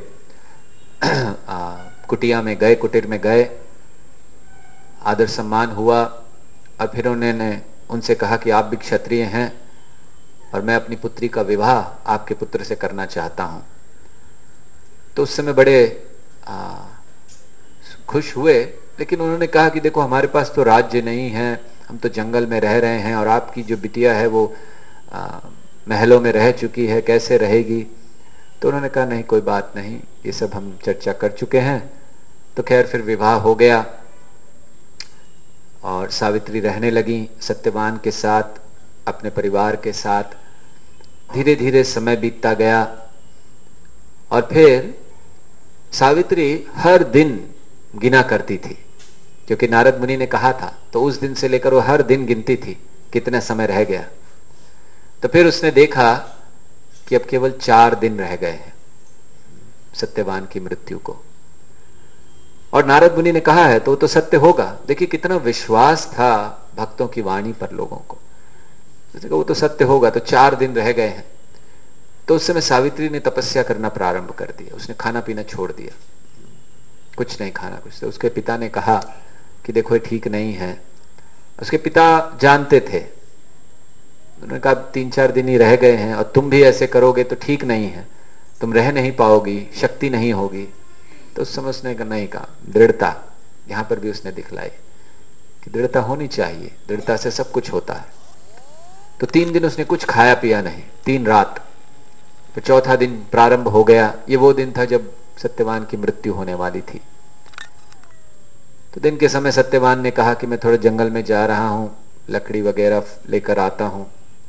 कुटिया में गए, कुटीर में गए, आदर सम्मान हुआ, और फिर उन्होंने उनसे कहा कि आप भी क्षत्रिय हैं और मैं अपनी पुत्री का विवाह आपके पुत्र से करना चाहता हूं। तो उस समय बड़े खुश हुए, लेकिन उन्होंने कहा कि देखो हमारे पास तो राज्य नहीं है, हम तो जंगल में रह रहे हैं और आपकी जो बिटिया है वो महलों में रह चुकी है, कैसे रहेगी। तो उन्होंने कहा नहीं, कोई बात नहीं, ये सब हम चर्चा कर चुके हैं। तो खैर फिर विवाह हो गया और सावित्री रहने लगी सत्यवान के साथ, अपने परिवार के साथ। धीरे धीरे समय बीतता गया और फिर सावित्री हर दिन गिना करती थी, क्योंकि नारद मुनि ने कहा था। तो उस दिन से लेकर वो हर दिन गिनती थी कितना समय रह गया। तो फिर उसने देखा कि अब केवल 4 दिन रह गए हैं सत्यवान की मृत्यु को। और नारद मुनि ने कहा है तो वो तो सत्य होगा। देखिए कितना विश्वास था भक्तों की वाणी पर लोगों को, वो तो सत्य होगा, तो 4 दिन रह गए हैं। तो उस समय सावित्री ने तपस्या करना प्रारंभ कर दिया। उसने खाना पीना छोड़ दिया, कुछ नहीं खाना कुछ। तो उसके पिता ने कहा कि देखो ये ठीक नहीं है। उसके पिता जानते थे, उन्होंने कहा 3-4 दिन ही रह गए हैं और तुम भी ऐसे करोगे तो ठीक नहीं है, तुम रह नहीं पाओगी, शक्ति नहीं होगी। तो उस समय उसने नहीं कहा, दृढ़ता यहां पर भी उसने दिखलाई कि दृढ़ता होनी चाहिए, दृढ़ता से सब कुछ होता है। तो 3 दिन उसने कुछ खाया पिया नहीं, 3 रात। फिर चौथा दिन प्रारंभ हो गया। ये वो दिन था जब सत्यवान की मृत्यु होने वाली थी। तो दिन के समय सत्यवान ने कहा कि मैं थोड़े जंगल में जा रहा हूं, लकड़ी वगैरह लेकर आता हूं।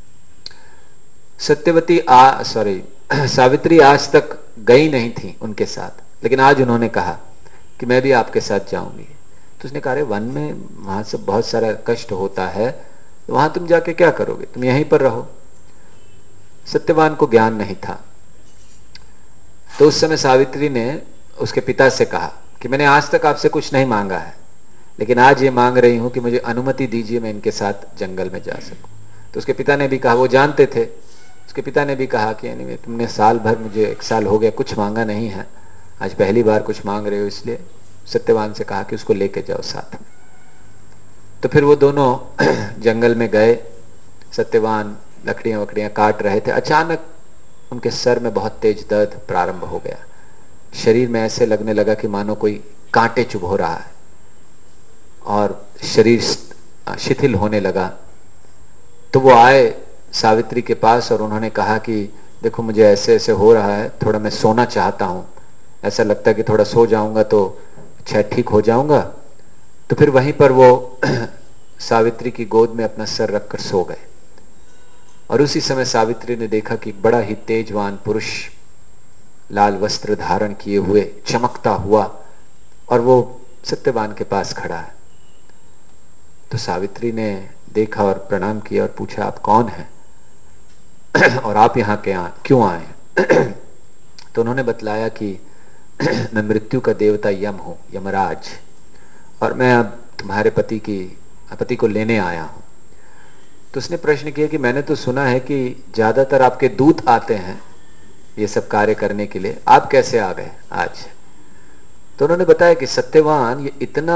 सावित्री आज तक गई नहीं थी उनके साथ, लेकिन आज उन्होंने कहा कि मैं भी आपके साथ जाऊंगी। तो उसने कहा, अरे वन में वहां से बहुत सारा कष्ट होता है, तो वहां तुम जाके क्या करोगे, तुम यहीं पर रहो। सत्यवान को ज्ञान नहीं था। तो उस समय सावित्री ने उसके पिता से कहा कि मैंने आज तक आपसे कुछ नहीं मांगा है, लेकिन आज ये मांग रही हूं कि मुझे अनुमति दीजिए मैं इनके साथ जंगल में जा सकूं। तो उसके पिता ने भी कहा, वो जानते थे, उसके पिता ने भी कहा कि यानी तुमने साल भर, मुझे 1 साल हो गया, कुछ मांगा नहीं है, आज पहली बार कुछ मांग रहे हो, इसलिए सत्यवान से कहा कि उसको लेके जाओ साथ में। तो फिर वो दोनों जंगल में गए। सत्यवान लकड़ियां वकड़ियां काट रहे थे। अचानक उनके सर में बहुत तेज दर्द प्रारंभ हो गया। शरीर में ऐसे लगने लगा कि मानो कोई कांटे चुभो रहा है और शरीर शिथिल होने लगा। तो वो आए सावित्री के पास और उन्होंने कहा कि देखो मुझे ऐसे ऐसे हो रहा है, थोड़ा मैं सोना चाहता हूं, ऐसा लगता है कि थोड़ा सो जाऊंगा तो शायद ठीक हो जाऊंगा। तो फिर वहीं पर वो सावित्री की गोद में अपना सर रखकर सो गए। और उसी समय सावित्री ने देखा कि बड़ा ही तेजवान पुरुष लाल वस्त्र धारण किए हुए चमकता हुआ और वो सत्यवान के पास खड़ा है। तो सावित्री ने देखा और प्रणाम किया और पूछा, आप कौन हैं और आप यहाँ क्यों आए? तो उन्होंने बतलाया कि मैं मृत्यु का देवता यम हूं, यमराज, और मैं अब तुम्हारे पति को लेने आया हूं। तो उसने प्रश्न किया कि मैंने तो सुना है कि ज्यादातर आपके दूत आते हैं ये सब कार्य करने के लिए, आप कैसे आ गए आज? तो उन्होंने बताया कि सत्यवान ये इतना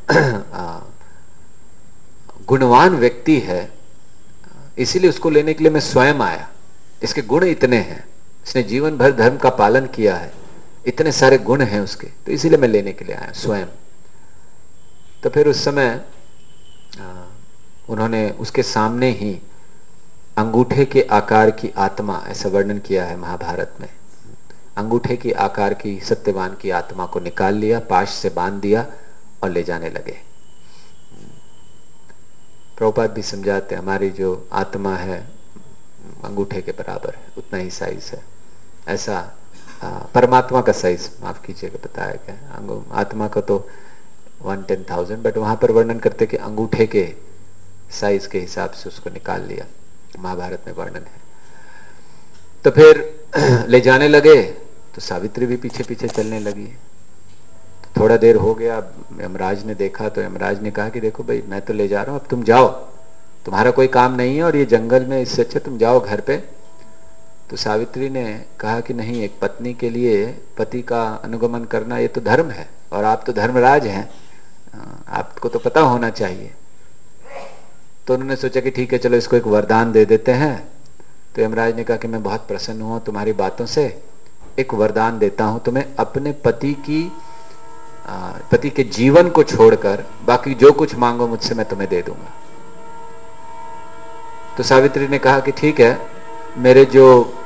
गुणवान व्यक्ति है, इसीलिए उसको लेने के लिए मैं स्वयं आया। इसके गुण इतने हैं, इसने जीवन भर धर्म का पालन किया है, इतने सारे गुण हैं उसके, तो इसीलिए मैं लेने के लिए आया स्वयं। तो फिर उस समय उन्होंने उसके सामने ही अंगूठे के आकार की आत्मा, ऐसा वर्णन किया है महाभारत में, अंगूठे के आकार की सत्यवान की आत्मा को निकाल लिया, पाश से बांध दिया और ले जाने लगे। प्रभुपाद भी समझाते हैं हमारी जो आत्मा है अंगूठे के बराबर है, उतना ही साइज है। ऐसा परमात्मा का साइज, माफ कीजिएगा, बताया गया। आत्मा का तो 1/10,000, बट वहां पर वर्णन करते कि अंगूठे के साइज के हिसाब से उसको निकाल लिया, महाभारत में वर्णन है। तो फिर ले जाने लगे तो सावित्री भी पीछे पीछे चलने लगी। तो थोड़ा देर हो गया, यमराज ने देखा तो यमराज ने कहा कि देखो भाई मैं तो ले जा रहा हूं, अब तुम जाओ, तुम्हारा कोई काम नहीं है और ये जंगल में, इससे अच्छा तुम जाओ घर पे। तो सावित्री ने कहा कि नहीं, एक पत्नी के लिए पति का अनुगमन करना ये तो धर्म है, और आप तो धर्मराज हैं, आपको तो पता होना चाहिए। तो उन्होंने सोचा कि ठीक है, चलो इसको एक वरदान दे देते हैं। तो यमराज ने कहा कि मैं बहुत प्रसन्न हुआ तुम्हारी बातों से, एक वरदान देता हूं तुम्हें, अपने पति के जीवन को छोड़कर बाकी जो कुछ मांगो मुझसे मैं तुम्हें दे दूंगा। तो सावित्री ने कहा कि ठीक है, मेरे जो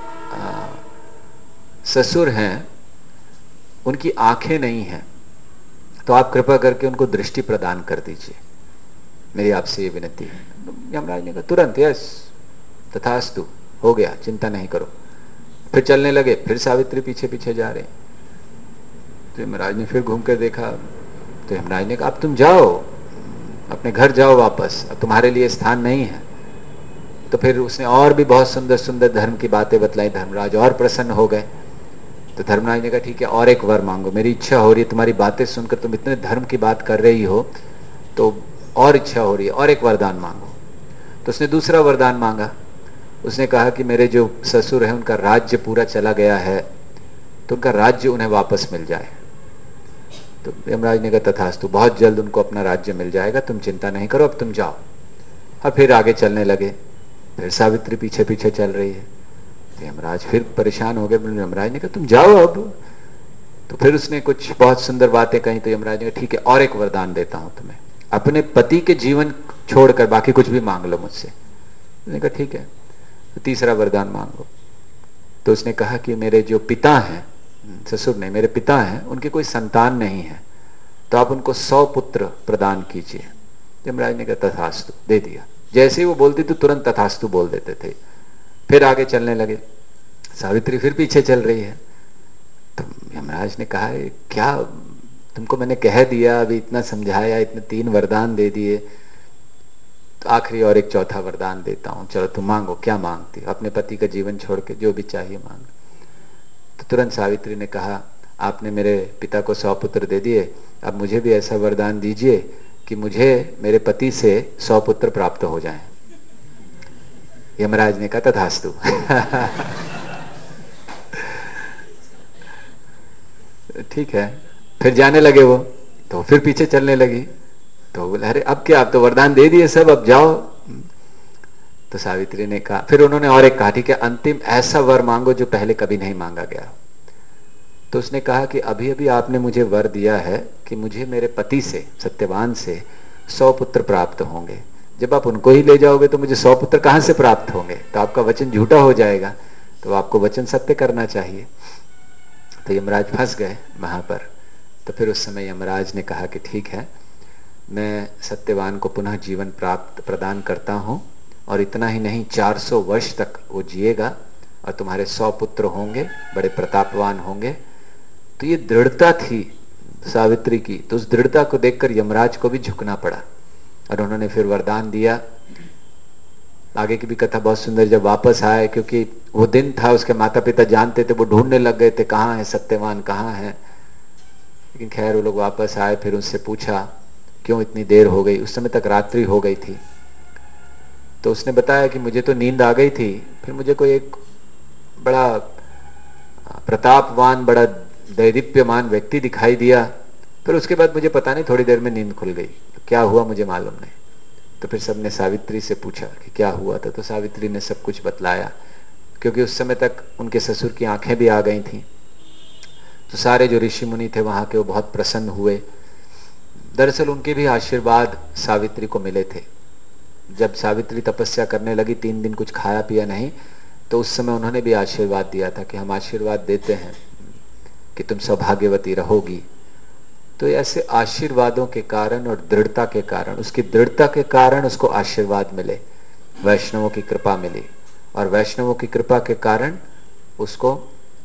ससुर हैं उनकी आंखें नहीं हैं, तो आप कृपा करके उनको दृष्टि प्रदान कर दीजिए, मेरी आपसे ये विनती है। यमराज ने कहा तुरंत यस, तथास्तु, हो गया, चिंता नहीं करो। फिर चलने लगे, फिर सावित्री पीछे पीछे जा रहे। तो यमराज ने फिर घूम कर देखा, तो यमराज ने कहा अब तुम जाओ, अपने घर जाओ वापस, अब तुम्हारे लिए स्थान नहीं है। तो फिर उसने और भी बहुत सुंदर सुंदर धर्म की बातें बतलाई, धर्मराज और प्रसन्न हो गए। तो धर्मराज ने कहा ठीक है, और एक वर मांगो, मेरी इच्छा हो रही है, तुम्हारी बातें सुनकर, तुम इतने धर्म की बात कर रही हो तो और इच्छा हो रही है, और एक वरदान मांगो। तो उसने दूसरा वरदान मांगा। उसने कहा कि मेरे जो ससुर है उनका राज्य पूरा चला गया है, तो उनका राज्य उन्हें वापस मिल जाए। तो यमराज ने कहा तथास्तु, बहुत जल्द उनको अपना राज्य मिल जाएगा, तुम चिंता नहीं करो, अब तुम जाओ। और फिर आगे चलने लगे, फिर सावित्री पीछे पीछे चल रही है। तो यमराज फिर परेशान हो गए। यमराज ने कहा तुम जाओ अब। तो फिर उसने कुछ बहुत सुंदर बातें कही। तो यमराज ने कहा ठीक है, और एक वरदान देता हूं तुम्हें, अपने पति के जीवन छोड़कर बाकी कुछ भी मांग लो मुझसे। उसने कहा ठीक है, तो तीसरा वरदान मांगो। तो उसने कहा कि मेरे जो पिता हैं, ससुर ने, मेरे पिता हैं, उनके कोई संतान नहीं है, तो आप उनको 100 पुत्र प्रदान कीजिए। यमराज ने कहा तथास्तु, दे दिया। जैसे ही वो बोलती तो तुरंत तथास्तु बोल देते थे। फिर आगे चलने लगे, सावित्री फिर पीछे चल रही है। तो यमराज ने कहा क्या तुमको मैंने कह दिया, अभी इतना समझाया, इतने 3 वरदान दे दिए, तो आखिरी और एक चौथा वरदान देता हूं, चलो तुम मांगो, क्या मांगती हो? अपने पति का जीवन छोड़ के जो भी चाहिए मांग। तो तुरंत सावित्री ने कहा आपने मेरे पिता को 100 पुत्र दे दिए, अब मुझे भी ऐसा वरदान दीजिए कि मुझे मेरे पति से 100 पुत्र प्राप्त हो जाएं। यमराज ने कहा तथास्तु। ठीक है, फिर जाने लगे वो। तो फिर पीछे चलने लगी। तो बोले अरे अब क्या, अब तो वरदान दे दिए सब, अब जाओ। तो सावित्री ने कहा, फिर उन्होंने और एक कहा ठीक है, अंतिम ऐसा वर मांगो जो पहले कभी नहीं मांगा गया। तो उसने कहा कि अभी अभी आपने मुझे वर दिया है कि मुझे मेरे पति से, सत्यवान से 100 पुत्र प्राप्त होंगे। जब आप उनको ही ले जाओगे तो मुझे 100 पुत्र कहां से प्राप्त होंगे? तो आपका वचन झूठा हो जाएगा, तो आपको वचन सत्य करना चाहिए। तो यमराज फंस गए वहां पर। तो फिर उस समय यमराज ने कहा कि ठीक है, मैं सत्यवान को पुनः जीवन प्रदान करता हूं, और इतना ही नहीं 400 वर्ष तक वो जिएगा और तुम्हारे 100 पुत्र होंगे, बड़े प्रतापवान होंगे। तो ये दृढ़ता थी सावित्री की। तो उस दृढ़ता को देखकर यमराज को भी झुकना पड़ा, और उन्होंने फिर वरदान दिया। आगे की भी कथा बहुत सुंदर। जब वापस आए, क्योंकि वो दिन था, उसके माता पिता जानते थे, वो ढूंढने लग गए थे कहाँ है सत्यवान, कहाँ है। लेकिन खैर वो लोग वापस आए, फिर उससे पूछा क्यों इतनी देर हो गई। उस समय तक रात्रि हो गई थी। तो उसने बताया कि मुझे तो नींद आ गई थी, फिर मुझे कोई एक बड़ा प्रतापवान, बड़ा दैदीप्यमान व्यक्ति दिखाई दिया, फिर उसके बाद मुझे पता नहीं, थोड़ी देर में नींद खुल गई। तो क्या हुआ मुझे मालूम नहीं। तो फिर सबने सावित्री से पूछा कि क्या हुआ था। तो सावित्री ने सब कुछ बतलाया, क्योंकि उस समय तक उनके ससुर की आंखें भी आ गई थी। तो सारे जो ऋषि मुनि थे वहां के, वो बहुत प्रसन्न हुए। दरअसल उनके भी आशीर्वाद सावित्री को मिले थे। जब सावित्री तपस्या करने लगी, 3 दिन कुछ खाया पिया नहीं, तो उस समय उन्होंने भी आशीर्वाद दिया था कि हम आशीर्वाद देते हैं कि तुम सौभाग्यवती रहोगी। तो ऐसे आशीर्वादों के कारण और दृढ़ता के कारण, उसकी दृढ़ता के कारण उसको आशीर्वाद मिले, वैष्णवों की कृपा मिली, और वैष्णवों की कृपा के कारण उसको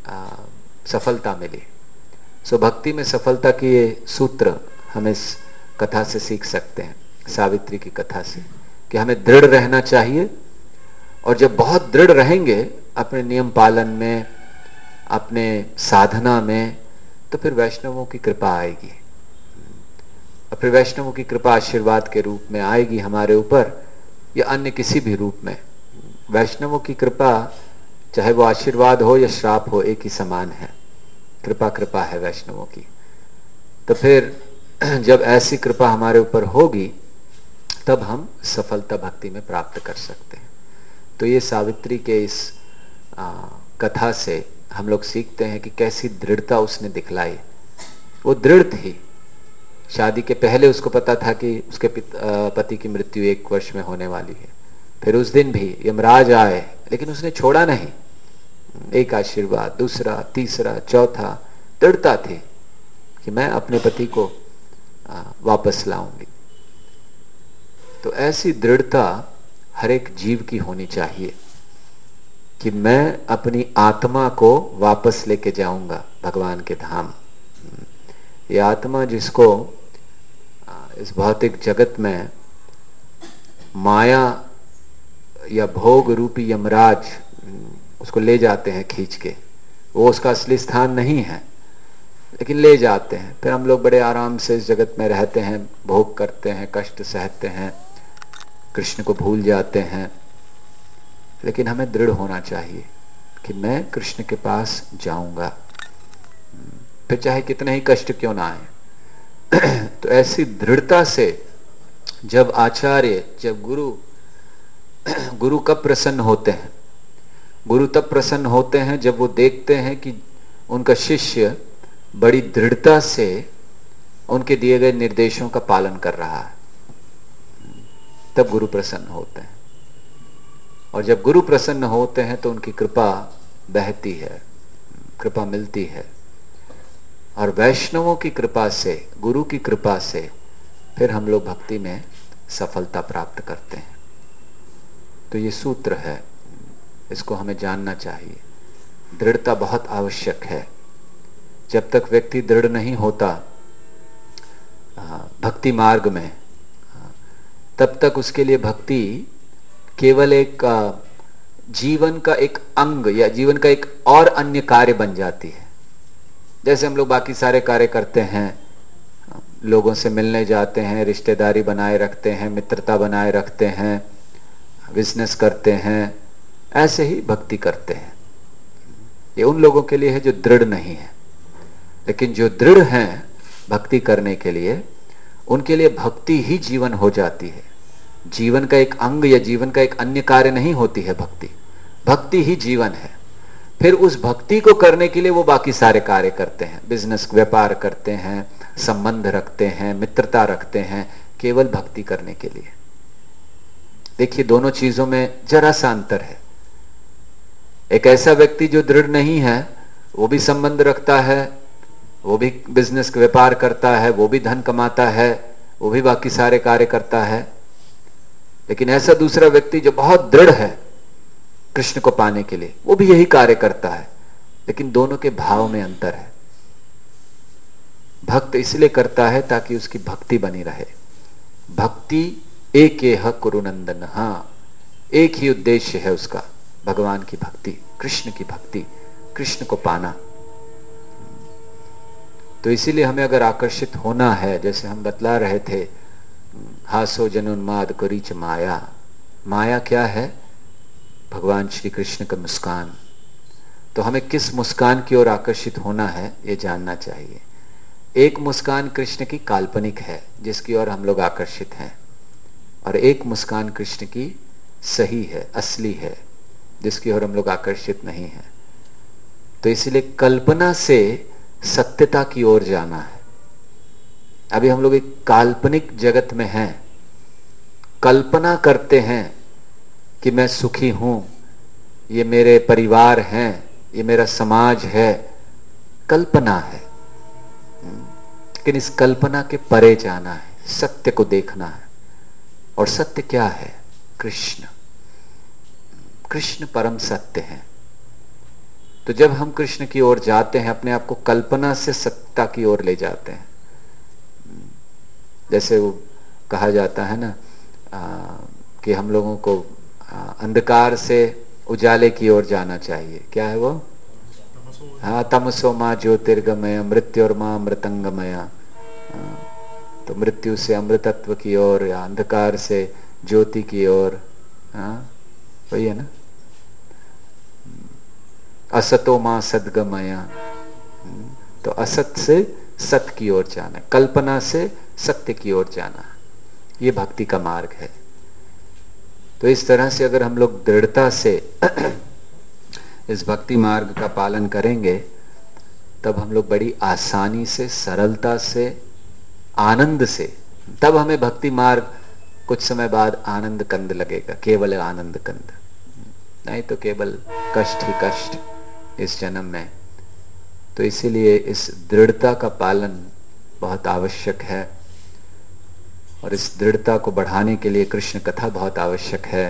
सफलता मिली। सो भक्ति में सफलता की ये सूत्र हम इस कथा से सीख सकते हैं, सावित्री की कथा से, कि हमें दृढ़ रहना चाहिए। और जब बहुत दृढ़ रहेंगे अपने नियम पालन में, अपने साधना में, तो फिर वैष्णवों की कृपा आएगी। और फिर वैष्णवों की कृपा आशीर्वाद के रूप में आएगी हमारे ऊपर, या अन्य किसी भी रूप में। वैष्णवों की कृपा, चाहे वो आशीर्वाद हो या श्राप हो, एक ही समान है। कृपा कृपा है वैष्णवों की। तो फिर जब ऐसी कृपा हमारे ऊपर होगी तब हम सफलता भक्ति में प्राप्त कर सकते हैं। तो ये सावित्री के इस कथा से हम लोग सीखते हैं कि कैसी दृढ़ता उसने दिखलाई। वो दृढ़ थी। शादी के पहले उसको पता था कि उसके पति की मृत्यु 1 वर्ष में होने वाली है। फिर उस दिन भी यमराज आए, लेकिन उसने छोड़ा नहीं। एक आशीर्वाद, दूसरा, तीसरा, चौथा, दृढ़ता थी कि मैं अपने पति को वापस लाऊंगी। तो ऐसी दृढ़ता हर एक जीव की होनी चाहिए कि मैं अपनी आत्मा को वापस लेके जाऊंगा भगवान के धाम। ये आत्मा जिसको इस भौतिक जगत में माया या भोग रूपी यमराज उसको ले जाते हैं खींच के, वो उसका असली स्थान नहीं है, लेकिन ले जाते हैं। फिर हम लोग बड़े आराम से इस जगत में रहते हैं, भोग करते हैं, कष्ट सहते हैं, कृष्ण को भूल जाते हैं। लेकिन हमें दृढ़ होना चाहिए कि मैं कृष्ण के पास जाऊंगा, फिर चाहे कितने ही कष्ट क्यों ना आए। तो ऐसी दृढ़ता से जब आचार्य, जब गुरु कब प्रसन्न होते हैं? गुरु तब प्रसन्न होते हैं जब वो देखते हैं कि उनका शिष्य बड़ी दृढ़ता से उनके दिए गए निर्देशों का पालन कर रहा है, तब गुरु प्रसन्न होते हैं। और जब गुरु प्रसन्न होते हैं तो उनकी कृपा बहती है, कृपा मिलती है। और वैष्णवों की कृपा से, गुरु की कृपा से फिर हम लोग भक्ति में सफलता प्राप्त करते हैं। तो ये सूत्र है, इसको हमें जानना चाहिए। दृढ़ता बहुत आवश्यक है। जब तक व्यक्ति दृढ़ नहीं होता भक्ति मार्ग में, तब तक उसके लिए भक्ति केवल एक जीवन का एक अंग या जीवन का एक और अन्य कार्य बन जाती है। जैसे हम लोग बाकी सारे कार्य करते हैं, लोगों से मिलने जाते हैं, रिश्तेदारी बनाए रखते हैं, मित्रता बनाए रखते हैं, बिजनेस करते हैं, ऐसे ही भक्ति करते हैं। ये उन लोगों के लिए है जो दृढ़ नहीं है। लेकिन जो दृढ़ हैं भक्ति करने के लिए, उनके लिए भक्ति ही जीवन हो जाती है। जीवन का एक अंग या जीवन का एक अन्य कार्य नहीं होती है भक्ति। भक्ति ही जीवन है। फिर उस भक्ति को करने के लिए वो बाकी सारे कार्य करते हैं, बिजनेस, व्यापार करते हैं, संबंध रखते हैं, मित्रता रखते हैं, केवल भक्ति करने के लिए। देखिए, दोनों चीजों में जरा सा अंतर है। एक ऐसा व्यक्ति जो दृढ़ नहीं है, वो भी संबंध रखता है, वो भी बिजनेस व्यापार करता है, वो भी धन कमाता है, वो भी बाकी सारे कार्य करता है। लेकिन ऐसा दूसरा व्यक्ति जो बहुत दृढ़ है कृष्ण को पाने के लिए, वो भी यही कार्य करता है, लेकिन दोनों के भाव में अंतर है। भक्त इसलिए करता है ताकि उसकी भक्ति बनी रहे। भक्ति एकेह कुरुनंदन, हाँ, एक ही उद्देश्य है उसका, भगवान की भक्ति, कृष्ण की भक्ति, कृष्ण को पाना। तो इसीलिए हमें अगर आकर्षित होना है, जैसे हम बतला रहे थे, हासो जनुन्माद कुरीच माया। माया क्या है? भगवान श्री कृष्ण का मुस्कान। तो हमें किस मुस्कान की ओर आकर्षित होना है, ये जानना चाहिए। एक मुस्कान कृष्ण की काल्पनिक है, जिसकी ओर हम लोग आकर्षित हैं, और एक मुस्कान कृष्ण की सही है, असली है, जिसकी ओर हम लोग आकर्षित नहीं है। तो इसलिए कल्पना से सत्यता की ओर जाना है। अभी हम लोग एक काल्पनिक जगत में हैं, कल्पना करते हैं कि मैं सुखी हूं, ये मेरे परिवार हैं, ये मेरा समाज है। कल्पना है, लेकिन इस कल्पना के परे जाना है, सत्य को देखना है। और सत्य क्या है? कृष्ण। कृष्ण परम सत्य है। तो जब हम कृष्ण की ओर जाते हैं, अपने आप को कल्पना से सत्ता की ओर ले जाते हैं। जैसे वो कहा जाता है ना कि हम लोगों को अंधकार से उजाले की ओर जाना चाहिए। क्या है वो? हाँ, तमसो माँ ज्योतिर्गमय, मृत्यु और माँ अमृतंगमय। तो मृत्यु से अमृतत्व की ओर या अंधकार से ज्योति की ओर, हाँ वही है ना, असतो मां सद्गमया, तो असत से सत की ओर जाना, कल्पना से सत्य की ओर जाना, ये भक्ति का मार्ग है। तो इस तरह से अगर हम लोग दृढ़ता से इस भक्ति मार्ग का पालन करेंगे, तब हम लोग बड़ी आसानी से, सरलता से, आनंद से, तब हमें भक्ति मार्ग कुछ समय बाद आनंद कंद लगेगा, केवल आनंद कंद, नहीं तो केवल कष्ट ही कष्ट इस जन्म में। तो इसीलिए इस दृढ़ता का पालन बहुत आवश्यक है, और इस दृढ़ता को बढ़ाने के लिए कृष्ण कथा बहुत आवश्यक है।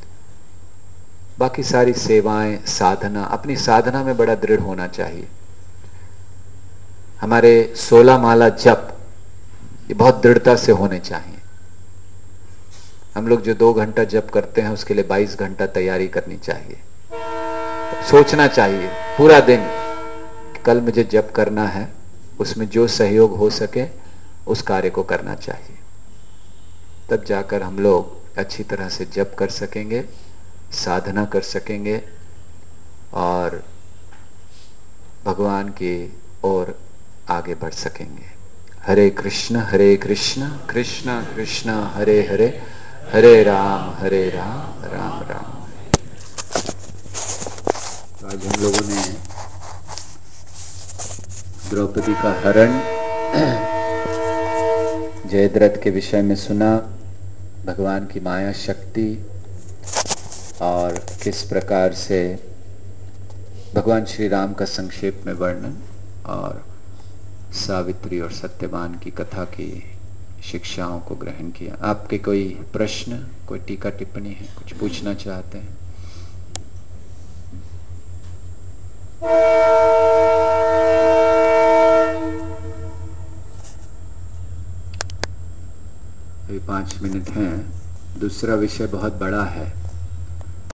बाकी सारी सेवाएं, साधना, अपनी साधना में बड़ा दृढ़ होना चाहिए। हमारे 16 माला जप ये बहुत दृढ़ता से होने चाहिए। हम लोग जो 2 घंटा जप करते हैं उसके लिए 22 घंटा तैयारी करनी चाहिए, सोचना चाहिए पूरा दिन कल मुझे जप करना है, उसमें जो सहयोग हो सके उस कार्य को करना चाहिए। तब जाकर हम लोग अच्छी तरह से जप कर सकेंगे, साधना कर सकेंगे और भगवान की ओर आगे बढ़ सकेंगे। हरे कृष्ण कृष्ण कृष्ण हरे हरे, हरे राम राम राम। आज हम लोगों ने द्रौपदी का हरण, जयद्रथ के विषय में सुना, भगवान की माया शक्ति और किस प्रकार से भगवान श्री राम का संक्षेप में वर्णन, और सावित्री और सत्यवान की कथा की शिक्षाओं को ग्रहण किया। आपके कोई प्रश्न, कोई टीका टिप्पणी है, कुछ पूछना चाहते हैं? अभी 5 मिनट हैं। दूसरा विषय बहुत बड़ा है।